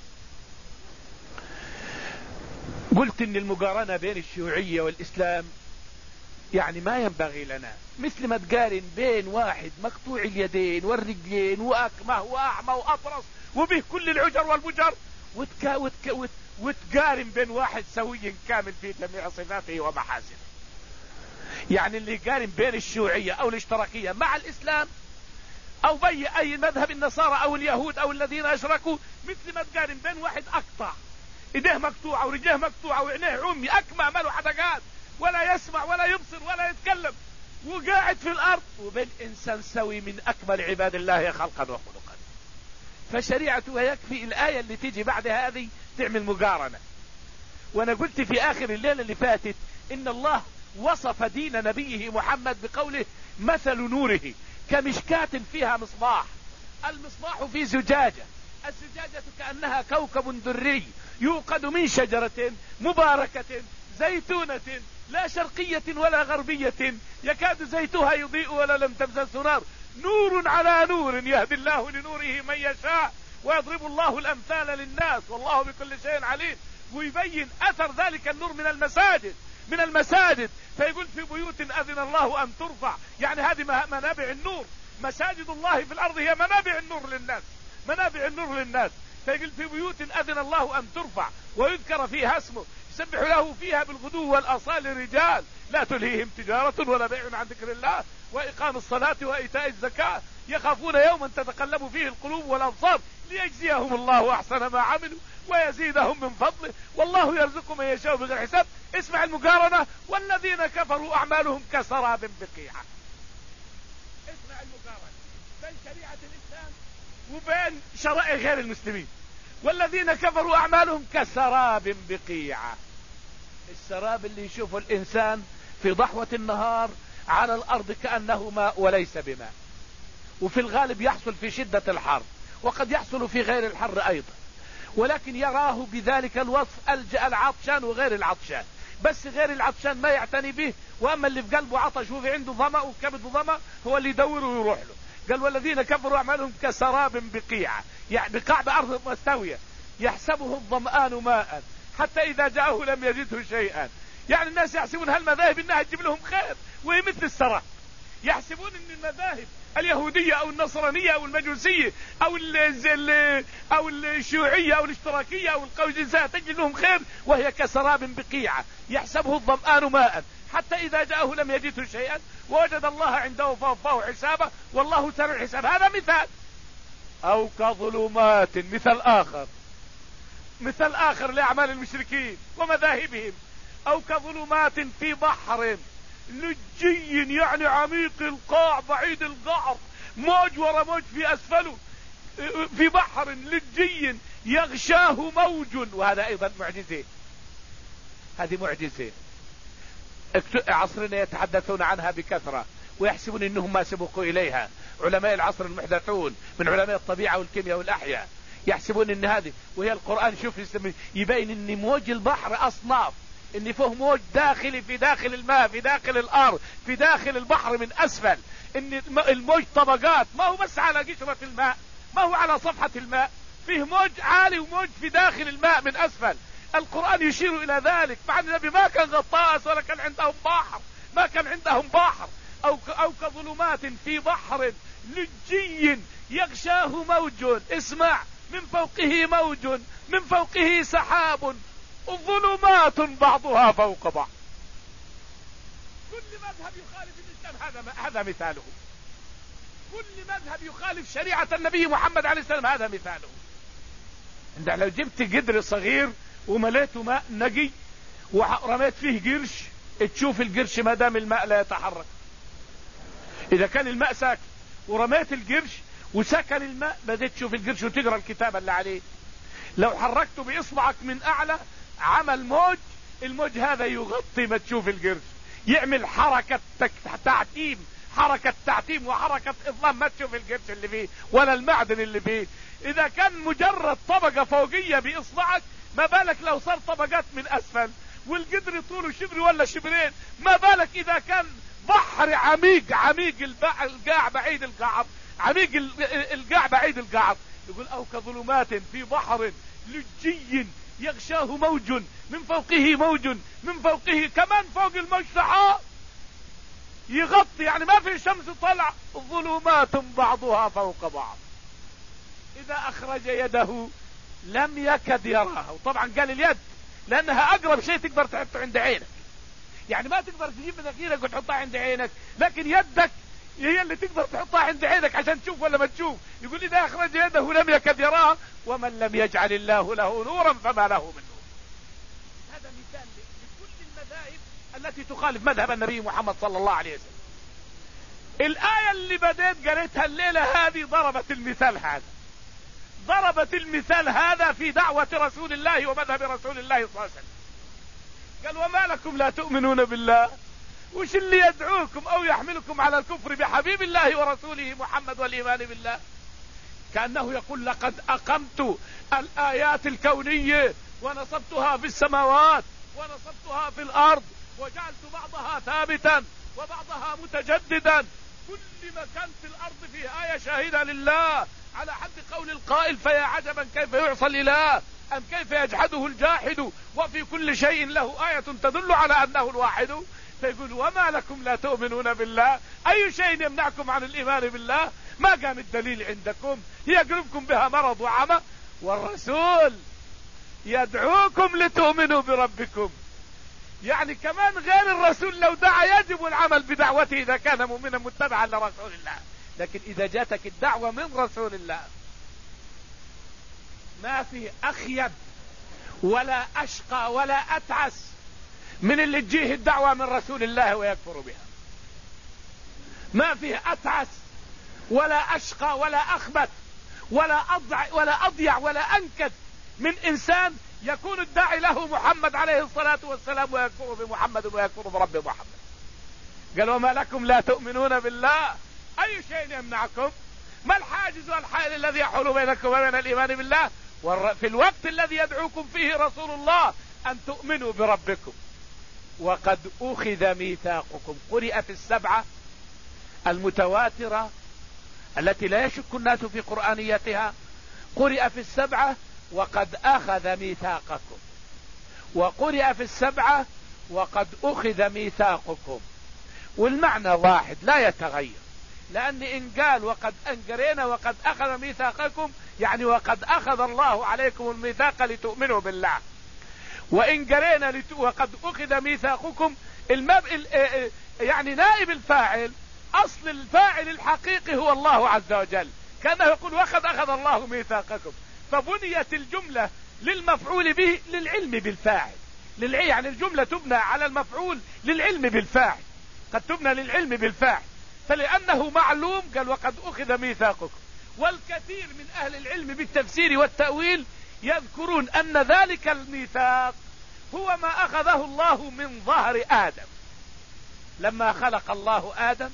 Speaker 1: قلت ان المقارنة بين الشيوعية والإسلام يعني ما ينبغي لنا، مثل ما تقارن بين واحد مقطوع اليدين والرجلين وأكمه وأعمى وأطرس وبه كل العجر والبجر، وتكا وتكا وتقارن بين واحد سوي كامل في جميع صفاته ومحاسنه. يعني اللي يقارن بين الشيوعية أو الاشتراكية مع الإسلام أو بي أي مذهب النصارى أو اليهود أو الذين أشركوا، مثل ما تقارن بين واحد أقطع إيديه مقطوعة ورجليه مقطوعة وعينيه عمي أكمى ماله حدقات ولا يسمع ولا يبصر ولا يتكلم وقاعد في الأرض، وبين إنسان سوي من أكمل عباد الله خلقا وخلقا. فشريعته يكفي الآية اللي تيجي بعد هذه تعمل مقارنة. وأنا قلت في آخر الليلة اللي فاتت إن الله وصف دين نبيه محمد بقوله مثل نوره كمشكاة فيها مصباح. المصباح في زجاجة، الزجاجة كأنها كوكب دري يوقد من شجرة مباركة زيتونة لا شرقية ولا غربية يكاد زيتها يضيء ولا لم تمسسه نار، نور على نور يهدي الله لنوره من يشاء ويضرب الله الأمثال للناس والله بكل شيء عليم. ويبين أثر ذلك النور من المساجد من المساجد فيقول في بيوت أذن الله أن ترفع، يعني هذه منابع النور. مساجد الله في الأرض هي منابع النور للناس، منابع النور للناس. فيقول في بيوت أذن الله أن ترفع ويذكر فيها اسمه يسبح له فيها بالغدو والآصال رجال لا تلهيهم تجارة ولا بيع عن ذكر الله وإقام الصلاة وإيتاء الزكاة يخافون يوما تتقلب فيه القلوب والأبصار ليجزيهم الله أحسن ما عملوا ويزيدهم من فضله والله يرزق من يشاء بغير حساب. اسمع المقارنة، والذين كفروا أعمالهم كسراب بقيعة. اسمع المقارنة بين شريعة الإسلام وبين شرائع غير المسلمين. والذين كفروا أعمالهم كسراب بقيعة، السراب اللي يشوفه الإنسان في ضحوة النهار على الأرض كأنه ماء وليس بماء، وفي الغالب يحصل في شدة الحر وقد يحصل في غير الحر أيضا، ولكن يراه بذلك الوصف ألجأ العطشان وغير العطشان، بس غير العطشان ما يعتني به، وأما اللي في قلبه عطش وفي عنده ظمأ وكبد ظمأ هو اللي يدوره ويروح له. قال والذين كفروا أعمالهم كسراب بقيعة، يعني بقاع بأرض مستوية يحسبه الظمآن ماء حتى إذا جاءه لم يجده شيئا. يعني الناس يحسبون هالمذاهب إنها تجيب لهم خير وهي مثل السراب. يحسبون ان المذاهب اليهودية او النصرانية او المجوسية او ال او الشيوعية او الاشتراكية او القوجزاء تجد لهم خير، وهي كسراب بقيعة يحسبه الظمآن ماء حتى اذا جاءه لم يجده شيئا ووجد الله عنده فوفاه حسابه والله سريع الحساب. هذا مثال. او كظلمات، مثل اخر مثل اخر لاعمال المشركين ومذاهبهم. او كظلمات في بحر لجي، يعني عميق القاع بعيد القعر، موج ورا موج في اسفله، في بحر لجي يغشاه موج. وهذا ايضا معجزة، هذه معجزة عصرنا يتحدثون عنها بكثرة ويحسبون انهم ما سبقوا اليها. علماء العصر المحدثون من علماء الطبيعة والكيمياء والاحياء يحسبون ان هذه، وهي القرآن شوف يبين ان موج البحر اصناف، ان فيه موج داخلي في داخل الماء في داخل الارض في داخل البحر من اسفل، ان الموج طبقات، ما هو بس على قشرة الماء، ما هو على صفحة الماء، فيه موج عالي وموج في داخل الماء من اسفل. القرآن يشير الى ذلك، مع ان النبي ما كان غطاس ولا كان عندهم بحر، ما كان عندهم بحر. او او كظلمات في بحر لجي يغشاه موج، اسمع، من فوقه موج من فوقه سحاب ظلمات بعضها فوق بعض. كل مذهب يخالف الإسلام هذا هذا مثاله. كل مذهب يخالف شريعة النبي محمد عليه السلام هذا مثاله. انت لو جبت قدر صغير ومليته ماء نقي ورميت فيه قرش، تشوف القرش ما دام الماء لا يتحرك. اذا كان الماء ساكن ورميت القرش وسكن الماء بديت تشوف القرش وتقرأ الكتاب اللي عليه. لو حركته باصبعك من اعلى عمل موج، الموج هذا يغطي ما تشوف القرش، يعمل حركة تعتيم، حركة تعتيم وحركة اظلام، ما تشوف القرش اللي فيه ولا المعدن اللي فيه. اذا كان مجرد طبقة فوقية باصبعك، ما بالك لو صار طبقات من اسفل والقدر طوله شبر ولا شبرين، ما بالك اذا كان بحر عميق عميق القاع بعيد القعر، عميق القاع بعيد القعر. يقول او كظلمات في بحر لجي يغشاه موج من فوقه موج من فوقه، كمان فوق الموج سحاب يغطي، يعني ما في شمس طلع، ظلمات بعضها فوق بعض اذا اخرج يده لم يكد يراها. وطبعا قال اليد لانها اقرب شيء تقدر تحطه عند عينك، يعني ما تقدر تجيب مناخيرك وتحطها عند عينك، لكن يدك هي اللي تقدر تحطها عند عينك عشان تشوف ولا ما تشوف. يقول اذا اخرج يده لم يكد يراها ومن لم يجعل الله له نورا فما له من نور. هذا مثال لكل المذاهب التي تخالف مذهب النبي محمد صلى الله عليه وسلم. الآية اللي بديت قريتها الليلة هذه ضربت المثال هذا، ضربت المثال هذا في دعوة رسول الله ومذهب رسول الله صلى الله عليه وسلم. قال وما لكم لا تؤمنون بالله؟ وش اللي يدعوكم او يحملكم على الكفر بحبيب الله ورسوله محمد والايمان بالله؟ كأنه يقول لقد اقمت الايات الكونية ونصبتها في السماوات ونصبتها في الارض وجعلت بعضها ثابتا وبعضها متجددا، كل مكان في الارض فيه آية شاهدة لله على حد قول القائل فيا عجبا كيف يعصى الاله ام كيف يجحده الجاحد وفي كل شيء له آية تدل على انه الواحد. فيقول وما لكم لا تؤمنون بالله؟ اي شيء يمنعكم عن الايمان بالله؟ ما قام الدليل عندكم، هي قلوبكم بها مرض وعمى، والرسول يدعوكم لتؤمنوا بربكم. يعني كمان غير الرسول لو دعا يجب العمل بدعوته اذا كان مؤمنا متبعا لرسول الله، لكن اذا جاتك الدعوة من رسول الله ما في اخيب ولا اشقى ولا اتعس من اللي تجيه الدعوة من رسول الله ويكفر بها. ما فيه اتعس ولا اشقى ولا اخبث ولا اضع ولا اضيع ولا انكد من انسان يكون الداعي له محمد عليه الصلاة والسلام ويكفر بمحمد ويكفر برب محمد. قال وما لكم لا تؤمنون بالله؟ اي شيء يمنعكم؟ ما الحاجز والحائل الذي يحول بينكم وبين الايمان بالله في الوقت الذي يدعوكم فيه رسول الله ان تؤمنوا بربكم؟ وقد اخذ ميثاقكم. قرئ في السبعة المتواترة التي لا يشك الناس في قرآنيتها، قرئ في السبعة وقد اخذ ميثاقكم، وقرئ في السبعة وقد اخذ ميثاقكم، والمعنى واحد لا يتغير. لان ان قال وقد انقرينا وقد اخذ ميثاقكم يعني وقد اخذ الله عليكم الميثاق لتؤمنوا بالله، وان قرينا لت... وقد اخذ ميثاقكم المب... يعني نائب الفاعل، اصل الفاعل الحقيقي هو الله عز وجل، كانه يقول وقد اخذ الله ميثاقكم، فبنيت الجملة للمفعول به للعلم بالفاعل. للع... يعني الجملة تبنى على المفعول للعلم بالفاعل، قد تبنى للعلم بالفاعل، فلأنه معلوم قال وقد أخذ ميثاقكم. والكثير من أهل العلم بالتفسير والتأويل يذكرون أن ذلك الميثاق هو ما أخذه الله من ظهر آدم لما خلق الله آدم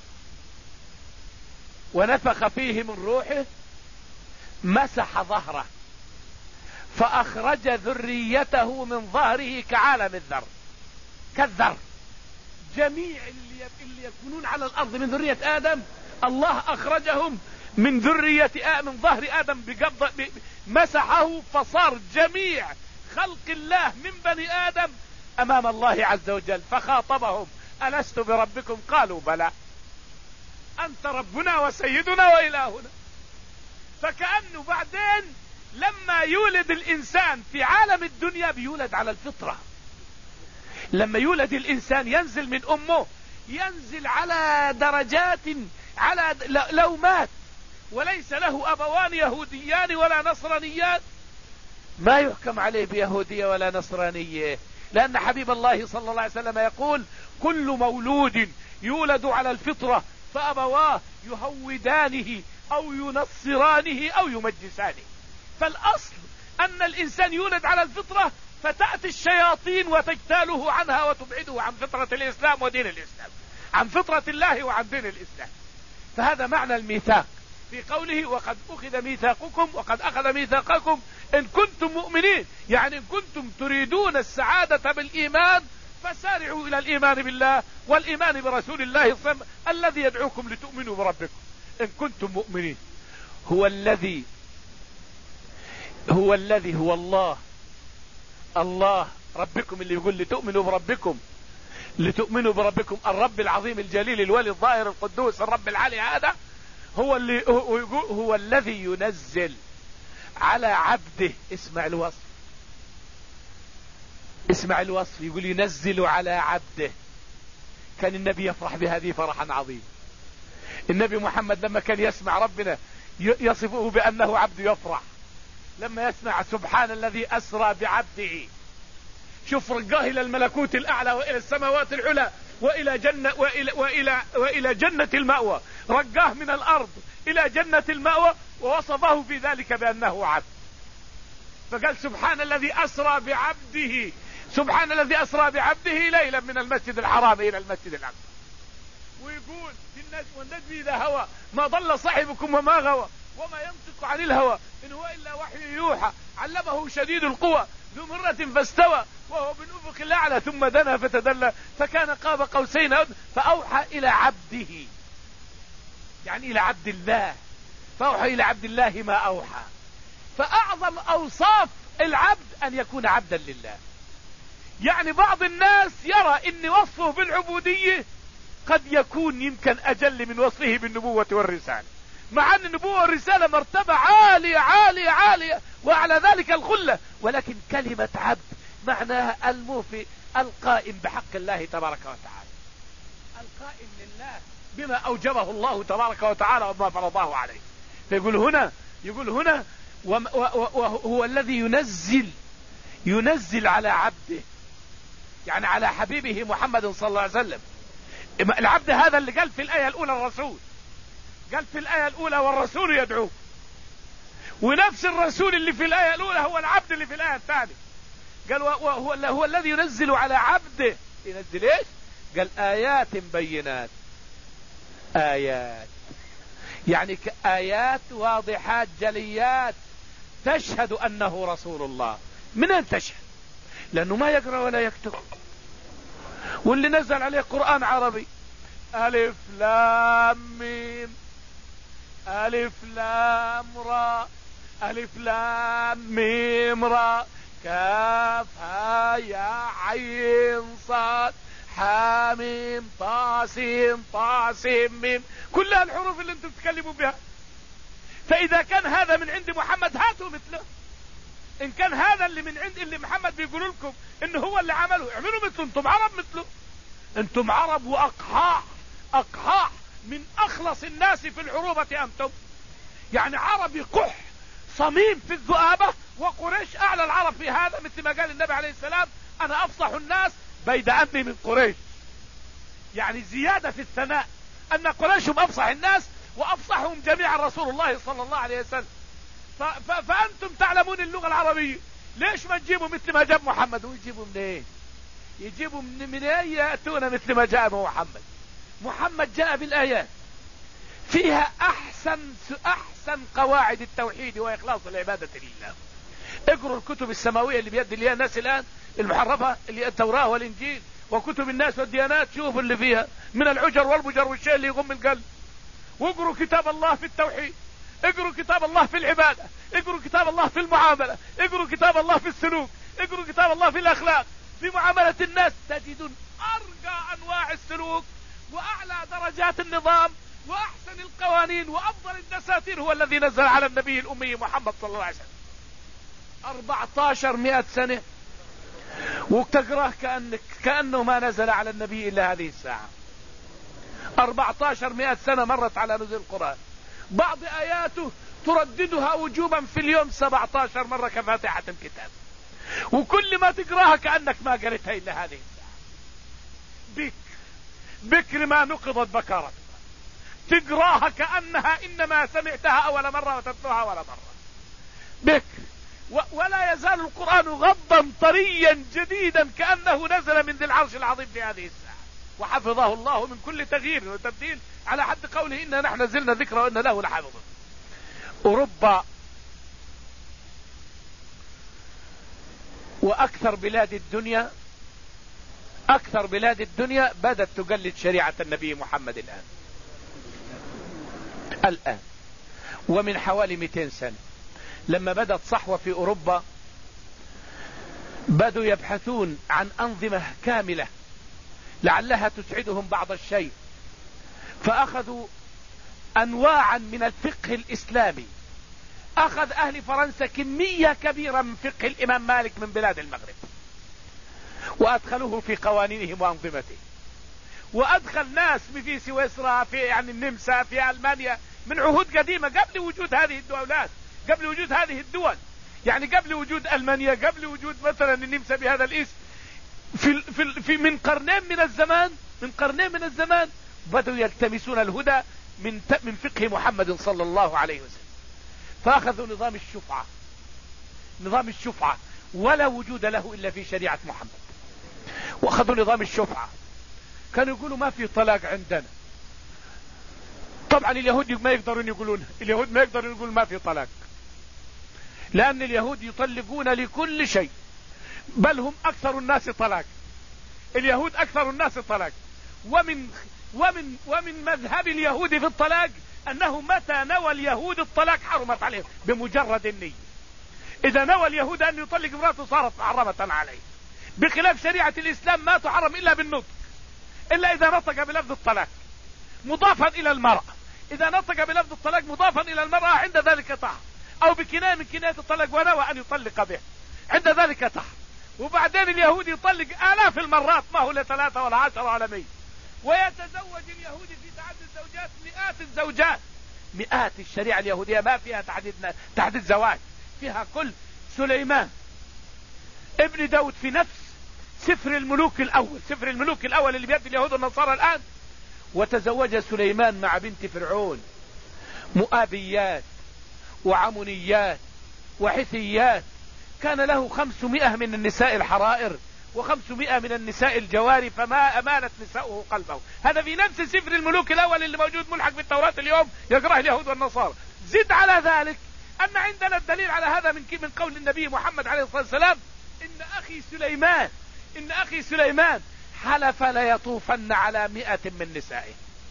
Speaker 1: ونفخ فيه من روحه، مسح ظهره فأخرج ذريته من ظهره كعالم الذر، كالذر. جميع اللي, اللي يكونون على الأرض من ذرية آدم الله أخرجهم من ذرية آدم من ظهر آدم بقبض، مسحه فصار جميع خلق الله من بني آدم أمام الله عز وجل، فخاطبهم ألست بربكم؟ قالوا بلى، أنت ربنا وسيدنا وإلهنا. فكأنه بعدين لما يولد الإنسان في عالم الدنيا بيولد على الفطرة، لما يولد الإنسان ينزل من أمه ينزل على درجات، على لو مات وليس له أبوان يهوديان ولا نصرانيان ما يحكم عليه بيهودية ولا نصرانية، لأن حبيب الله صلى الله عليه وسلم يقول كل مولود يولد على الفطرة فأبواه يهودانه أو ينصرانه أو يمجسانه. فالأصل أن الإنسان يولد على الفطرة، فتأتي الشياطين وتجتاله عنها وتبعده عن فطرة الإسلام ودين الإسلام، عن فطرة الله وعن دين الإسلام. فهذا معنى الميثاق في قوله وقد أخذ ميثاقكم وقد أخذ ميثاقكم إن كنتم مؤمنين، يعني إن كنتم تريدون السعادة بالإيمان فسارعوا إلى الإيمان بالله والإيمان برسول الله صلى الله عليه وسلم الذي يدعوكم لتؤمنوا بربكم إن كنتم مؤمنين. هو الذي هو الذي هو الله الله ربكم اللي يقول لتؤمنوا بربكم، لتؤمنوا بربكم الرب العظيم الجليل الولي الظاهر القدوس الرب العالي، هذا هو اللي هو, هو الذي ينزل على عبده. اسمع الوصف، اسمع الوصف، يقول ينزل على عبده. كان النبي يفرح بهذه فرحا عظيما. النبي محمد لما كان يسمع ربنا يصفه بأنه عبد يفرح، لما يسمع سبحان الذي أسرى بعبده، شوف رقاه إلى الملكوت الأعلى وإلى السماوات العلى وإلى جنة وإلى, وإلى, وإلى جنة المأوى، رقاه من الأرض إلى جنة المأوى ووصفه في ذلك بأنه عبد. فقال سبحان الذي أسرى بعبده، سبحان الذي أسرى بعبده ليلا من المسجد الحرام إلى المسجد الأقصى. ويقول في النجم والنجم إذا هوى ما ضل صاحبكم وما غوى وما ينطق عن الهوى إن هو إلا وحي يوحى علمه شديد القوى ذو مرة فاستوى وهو بالأفق الأعلى ثم دنا فتدلى فكان قاب قوسين فأوحى إلى عبده، يعني إلى عبد الله، فأوحى إلى عبد الله ما أوحى. فأعظم أوصاف العبد أن يكون عبدا لله. يعني بعض الناس يرى إن وصفه بالعبودية قد يكون يمكن أجل من وصفه بالنبوة والرسالة، مع أن النبوة والرسالة مرتبة عالية عالية عالية وعلى ذلك الخلة، ولكن كلمة عبد معناها الموفي القائم بحق الله تبارك وتعالى، القائم لله بما أوجبه الله تبارك وتعالى وما فرضه عليه. فيقول هنا يقول هنا وهو الذي ينزل ينزل على عبده، يعني على حبيبه محمد صلى الله عليه وسلم. العبد هذا اللي قال في الآية الأولى الرسول، قال في الآية الأولى والرسول يدعوه، ونفس الرسول اللي في الآية الأولى هو العبد اللي في الآية الثانية. قال وهو هو الذي ينزل على عبده، ينزل ايش؟ قال آيات بينات، آيات يعني آيات واضحات جليات تشهد أنه رسول الله. من أن تشهد؟ لأنه ما يقرأ ولا يكتب، واللي نزل عليه قرآن عربي ألف لام ميم ألف لام را ألف لام ميم را كاف ها يا عين صاد حاميم طاسيم طاسيم ميم، كلها الحروف اللي انتم تتكلموا بها. فإذا كان هذا من عند محمد هاتوا مثله، إن كان هذا اللي من عند اللي محمد بيقول لكم إنه هو اللي عمله اعملوا مثله، انتم عرب مثله، انتم عرب وأقحاح أقحاح من أخلص الناس في العروبة أنتم. يعني عربي قح صميم في الذؤابة، وقريش أعلى العرب في هذا، مثل ما قال النبي عليه السلام أنا أفصح الناس بيد أني من قريش، يعني زيادة في الثناء أن قريش هم أفصح الناس وأفصحهم جميعا رسول الله صلى الله عليه وسلم. فأنتم تعلمون اللغة العربية، ليش ما تجيبوا مثل ما جاب محمد؟ ويجيبوا من ايه؟ يجيبوا من, من ايه يأتون مثل ما جاء محمد؟ محمد جاء بالآيات فيها أحسن أحسن قواعد التوحيد وإخلاص العبادة لله. اقروا الكتب السماوية اللي بيد ليها الناس الآن المحرفة، اللي التوراة والإنجيل وكتب الناس والديانات، شوفوا اللي فيها من العجر والبجر والشيء اللي يغم القلب. واقروا كتاب الله في التوحيد، اقروا كتاب الله في العبادة، اقروا كتاب الله في المعاملة، اقروا كتاب الله في السلوك، اقروا كتاب الله في الأخلاق، في معاملة الناس تجدون أرقى أنواع السلوك وأعلى درجات النظام وأحسن القوانين وأفضل الدساتير هو الذي نزل على النبي الأمي محمد صلى الله عليه وسلم. أربعة عشر مئة سنة وتقرأه كأنك كأنه ما نزل على النبي إلا هذه الساعة. أربعة عشر مئة سنة مرت على نزول القرآن، بعض آياته ترددها وجوبا في اليوم سبعة عشر مرة كفاتحة الكتاب، وكل ما تقراها كأنك ما قريتها إلا هذه الساعة. بك بكر ما نقضت بكارتها، تقراها كأنها إنما سمعتها أول مرة وتتلوها أول مرة. بكر و... ولا يزال القرآن غضا طريا جديدا كأنه نزل من ذي العرش العظيم في هذه الساعة، وحفظه الله من كل تغيير وتبديل على حد قوله إنا نحن نزلنا ذكر وإنا له لحافظون. أوروبا وأكثر بلاد الدنيا أكثر بلاد الدنيا بدأت تقلد شريعة النبي محمد الآن الآن ومن حوالي مئتين سنة لما بدأت صحوة في أوروبا بدأوا يبحثون عن أنظمة كاملة لعلها تسعدهم بعض الشيء، فأخذوا أنواعا من الفقه الإسلامي. أخذ أهل فرنسا كمية كبيرة من فقه الإمام مالك من بلاد المغرب وأدخلوه في قوانينهم وأنظمتهم، وأدخل ناس في سويسرا، في يعني النمسا، في ألمانيا من عهود قديمة قبل وجود هذه الدولات، قبل وجود هذه الدول، يعني قبل وجود ألمانيا، قبل وجود مثلا النمسا بهذا الاسم، في, في, في من قرنين من الزمان من قرنين من الزمان بدأوا يلتمسون الهدى من من فقه محمد صلى الله عليه وسلم، فأخذوا نظام الشفعة نظام الشفعة ولا وجود له إلا في شريعة محمد. واخذوا نظام الشفعة. كانوا يقولوا ما في طلاق عندنا. طبعا اليهود ما يقدرون يقولون، اليهود ما يقدرون يقولون ما في طلاق، لأن اليهود يطلقون لكل شيء، بل هم أكثر الناس طلاق. اليهود أكثر الناس طلاق. ومن ومن ومن مذهب اليهود في الطلاق أنه متى نوى اليهود الطلاق حرمت عليهم بمجرد النية. إذا نوى اليهود أن يطلق امراته صارت محرمة عليه، بخلاف شريعة الإسلام ما تحرم إلا بالنطق، إلا إذا نطق بلفظ الطلاق مضافا إلى المرأة. إذا نطق بلفظ الطلاق مضافا إلى المرأة عند ذلك طهر، أو بكناية من كناية الطلاق ونوى أن يطلق به عند ذلك طهر. وبعدين اليهود يطلق آلاف المرات، ما هو لثلاثة ولا عشرة ولا مية. ويتزوج اليهود في تعدد الزوجات مئات الزوجات. مئات. الشريعة اليهودية ما فيها تعديد تعديد زواج، فيها كل. سليمان ابن داود في نفس سفر الملوك الأول، سفر الملوك الأول اللي بيد اليهود والنصارى الآن، وتزوج سليمان مع بنت فرعون مؤابيات وعمونيات وحثيات. كان له خمسمائة من النساء الحرائر وخمسمائة من النساء الجواري، فما أمانت نساؤه قلبه. هذا في نفس سفر الملوك الأول اللي موجود ملحق بالتوراة اليوم يقرأه اليهود والنصارى. زد على ذلك أن عندنا الدليل على هذا من من قول النبي محمد عليه الصلاة والسلام: إن أخي سليمان إن أخي سليمان حلف ليطوفن على مئة من نسائه،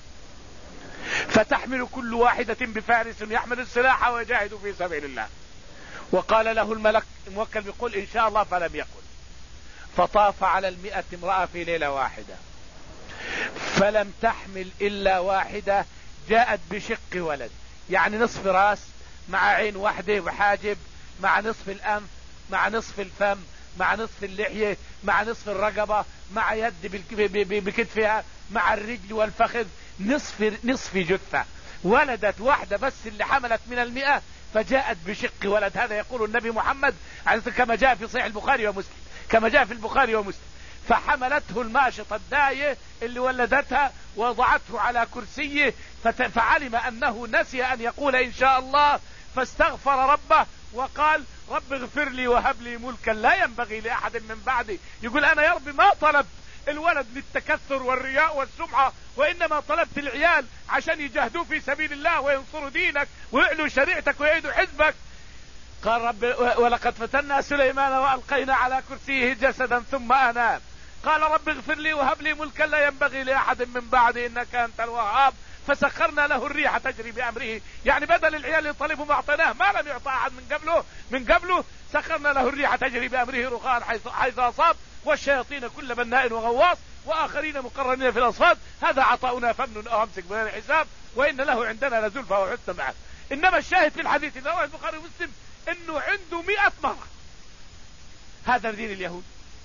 Speaker 1: فتحمل كل واحدة بفارس يحمل السلاح ويجاهد في سبيل الله. وقال له الملك الموكل بيقول إن شاء الله، فلم يقل. فطاف على المئة امرأة في ليلة واحدة، فلم تحمل إلا واحدة جاءت بشق ولد، يعني نصف راس مع عين واحدة وحاجب، مع نصف الأنف، مع نصف الفم، مع نصف اللحية، مع نصف الرقبة، مع يد بكتفها، مع الرجل والفخذ، نصف نصف جثة. ولدت واحدة بس اللي حملت من المئة، فجاءت بشق ولد. هذا يقول النبي محمد كما جاء في صحيح البخاري ومسلم، كما جاء في البخاري ومسلم. فحملته الماشطة الداية اللي ولدتها ووضعته على كرسيه، فعلم أنه نسي أن يقول إن شاء الله، فاستغفر ربه وقال: رب اغفر لي وهب لي ملكا لا ينبغي لأحد من بعدي. يقول أنا يا رب ما طلب الولد للتكثر والرياء والسمعة، وإنما طلبت العيال عشان يجاهدوا في سبيل الله وينصروا دينك ويعلوا شريعتك ويعيدوا حزبك. قال رب: ولقد فتنا سليمان وألقينا على كرسيه جسدا ثم أناب. قال رب اغفر لي وهب لي ملكا لا ينبغي لأحد من بعدي إنك أنت الوهاب. فسخرنا له الريح تجري بأمره، يعني بدل العيال اللي طلبوا ما أعطيناه، ما لم يعطى أحد من قبله من قبله سخرنا له الريح تجري بأمره رخاء حيث, حيث أصاب، والشياطين كل بناء وغواص، وآخرين مقرنين في الأصفاد. هذا عطاؤنا فمن أو أمسك بغير حساب، وإن له عندنا لزلفى وحسن معه. إنما الشاهد في الحديث إذا رواه البخاري ومسلم إنه عنده مئة مرة. هذا دين اليهود.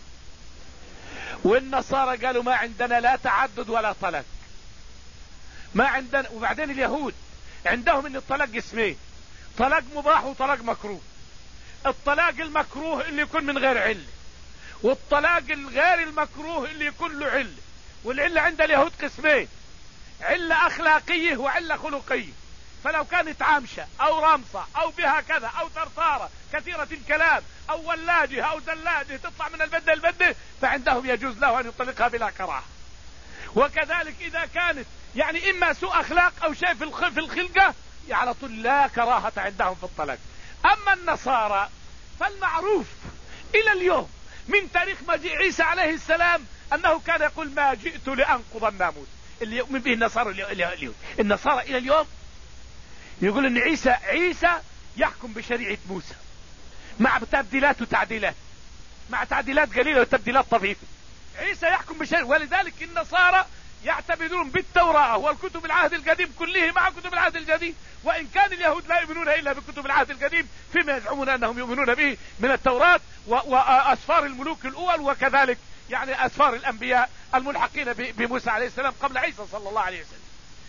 Speaker 1: والنصارى قالوا ما عندنا لا تعدد ولا طلاق، ما عندنا. وبعدين اليهود عندهم ان الطلاق قسمين: طلاق مباح وطلاق مكروه. الطلاق المكروه اللي يكون من غير علة، والطلاق الغير المكروه اللي يكون له علة. والعلة عند اليهود قسمين: علة أخلاقية وعلة خلقية. فلو كانت عامشة أو رامصة أو بها كذا أو ثرثارة كثيرة الكلام أو ولاجة أو زلاجة تطلع من البدة البدة، فعندهم يجوز له أن يطلقها بلا كراهة. وكذلك إذا كانت يعني إما سوء أخلاق أو شيء في الخلقة، على طول لا كراهة عندهم في الطلاق. أما النصارى فالمعروف إلى اليوم من تاريخ مجيء عيسى عليه السلام أنه كان يقول: ما جئت لأنقض الناموس. اللي يؤمن به النصارى اليوم، النصارى إلى اليوم يقول ان عيسى عيسى يحكم بشريعة موسى مع تبديلات وتعديلات، مع تعديلات قليلة وتبديلات طفيفة. عيسى يحكم بشريعة. ولذلك النصارى يعتمدون بالتوراة والكتب العهد القديم كله مع كتب العهد الجديد، وإن كان اليهود لا يؤمنون إلا بكتب العهد القديم فيما يزعمون أنهم يؤمنون به من التوراة وأسفار الملوك الأول، وكذلك يعني أسفار الأنبياء الملحقين بموسى عليه السلام قبل عيسى صلى الله عليه وسلم.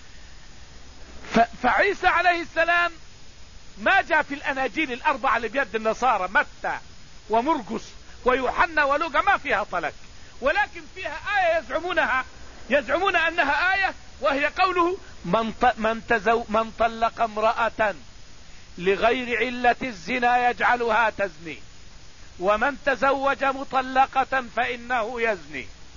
Speaker 1: فعيسى عليه السلام ما جاء في الأناجيل الأربعة اللي بيد النصارى متى ومرقس ويوحنا ولوقا ما فيها طلاق، ولكن فيها آية يزعمونها يزعمون أنها آية، وهي قوله: من, من, تزو من طلق امرأة لغير علة الزنا يجعلها تزني، ومن تزوج مطلقة فإنه يزني.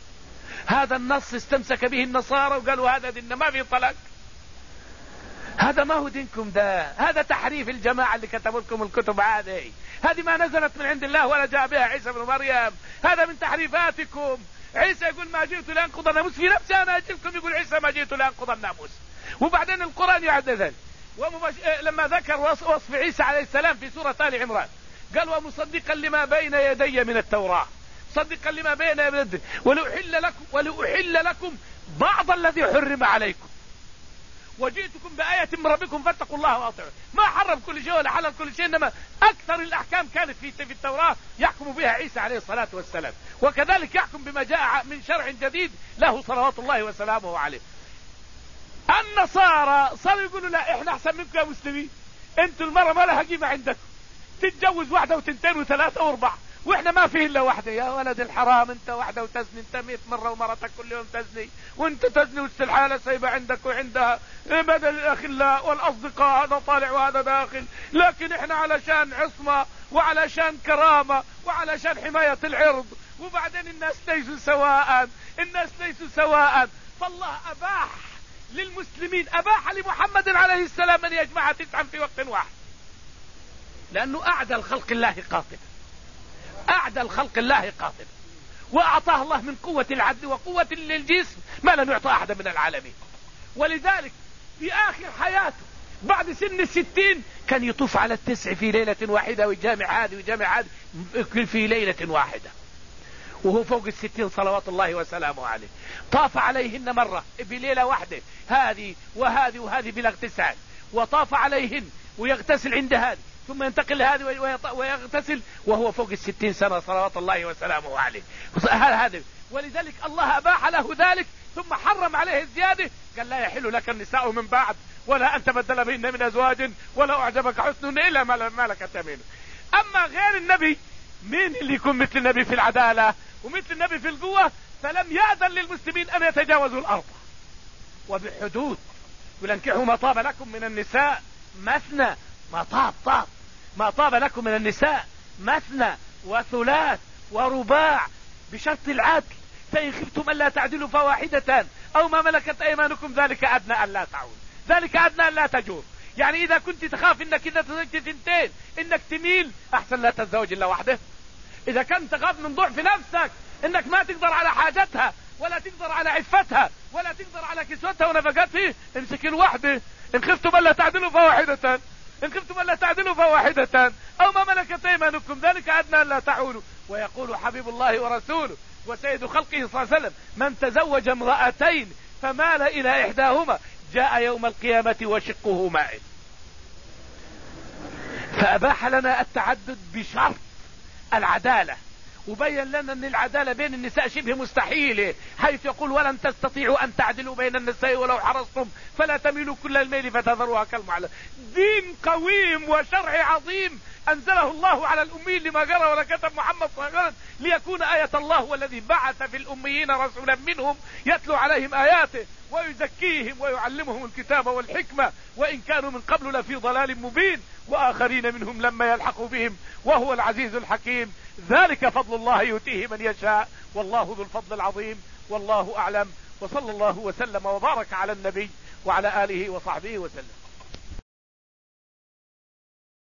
Speaker 1: هذا النص استمسك به النصارى وقالوا هذا ديننا ما في طلاق. هذا ما هو دينكم، ده هذا تحريف الجماعة اللي كتبوا لكم الكتب هذه. هذه ما نزلت من عند الله ولا جاء بها عيسى بن مريم، هذا من تحريفاتكم. عيسى يقول ما جئت لأنقض الناموس، في نفس أنا أجلكم يقول عيسى ما جئت لأنقض الناموس. وبعدين القرآن يعد ذلك. ومبش... لما ذكر وصف عيسى عليه السلام في سورة آل عمران قال ومصدقا لما بين يدي من التوراة، صدقا لما بين يدي ولأحل لكم ولأحل لكم بعض الذي حرم عليكم وجئتكم بآية من ربكم فاتقوا الله واطيعون. ما حرم كل شيء ولا حلل كل شيء، انما اكثر الاحكام كانت في في التوراة يحكم بها عيسى عليه الصلاة والسلام، وكذلك يحكم بما جاء من شرع جديد له صلوات الله وسلامه عليه. النصارى صاروا يقولوا لا احنا احسن منكم يا مسلمين، انتوا المرأة ما لها قيمة عندكم، تتجوز واحدة وتنتين وثلاثة واربعة، واحنا ما فيه الا واحدة. يا ولد الحرام، انت واحدة وتزني، انت مئة مرة ومرتك كل يوم تزني، وانت تزني واستحالة سايبة عندك وعندها، بدل الاخلاء والاصدقاء هذا طالع وهذا داخل، لكن احنا علشان عصمة وعلشان كرامة وعلشان حماية العرض، وبعدين الناس ليسوا سواء، الناس ليسوا سواء. فالله اباح للمسلمين، اباح لمحمد عليه السلام ان يجمع تسعا في وقت واحد، لانه اعدى الخلق الله قاطبا، اعدى الخلق الله قاطبا، واعطاه الله من قوة العدل وقوة للجسم ما لم يعطى احد من العالمين. ولذلك في اخر حياته بعد سن الستين كان يطوف على التسع في ليلة واحدة، ويجامع هذه ويجامع هذه في ليلة واحدة وهو فوق الستين صلوات الله وسلامه عليه. طاف عليهن مرة بليلة واحدة، هذه وهذه وهذه بلا اغتسال، وطاف عليهن ويغتسل عند هذه ثم ينتقل لهذه ويغتسل وهو فوق الستين سنة صلوات الله وسلامه عليه. هذا ولذلك الله أباح له ذلك ثم حرم عليه الزيادة، قال لا يحل لك النساء من بعد ولا أن تبدل بهن من أزواج ولا أعجبك حسن إلا ما ملكت يمينك. أما غير النبي، مين اللي يكون مثل النبي في العدالة ومثل النبي في القوة؟ فلم يأذن للمسلمين أن يتجاوزوا الأرض وبحدود. ولنكحوا ما طاب لكم من النساء مثنى، ما طاب طاب ما طاب لكم من النساء مثنى وثلاث ورباع بشرط العدل، فإن خفتم ألا تعدلوا فواحدة أو ما ملكت أيمانكم ذلك أدنى ألا تعود، ذلك أدنى ألا تجور. يعني إذا كنت تخاف إنك إذا تزوجت ثنتين إنك تميل، أحسن لا تتزوج إلا واحدة. إذا كنت تخاف من ضعف نفسك إنك ما تقدر على حاجتها ولا تقدر على عفتها ولا تقدر على كسوتها ونفقتها، امسك الواحدة. إن خفتم ألا تعدلوا فواحدة إن خفتم ألا تعدلوا فواحدة أو ما ملكت أيمانكم ذلك أدنى ألا تعولوا. ويقول حبيب الله ورسوله وسيد خلقه صلى الله عليه وسلم من تزوج امرأتين فمال إلى إحداهما جاء يوم القيامة وشقه مائل. فأباح لنا التعدد بشرط العدالة، وبين لنا أن العدالة بين النساء شبه مستحيلة، حيث يقول ولن تستطيعوا أن تعدلوا بين النساء ولو حرصتم فلا تميلوا كل الميل فتذروها كالمعلقة. دين قويم وشرع عظيم أنزله الله على الأميين لما قرأ ولا كتب محمد صلى الله عليه وسلم ليكون آية الله، والذي بعث في الأميين رسولا منهم يتلو عليهم آياته ويزكيهم ويعلمهم الكتاب والحكمة وإن كانوا من قبل لفي ضلال مبين وآخرين منهم لما يلحقوا بهم وهو العزيز الحكيم. ذلك فضل الله يؤتيه من يشاء والله ذو الفضل العظيم، والله أعلم. وصلى الله وسلم وبارك على النبي وعلى آله وصحبه وسلم.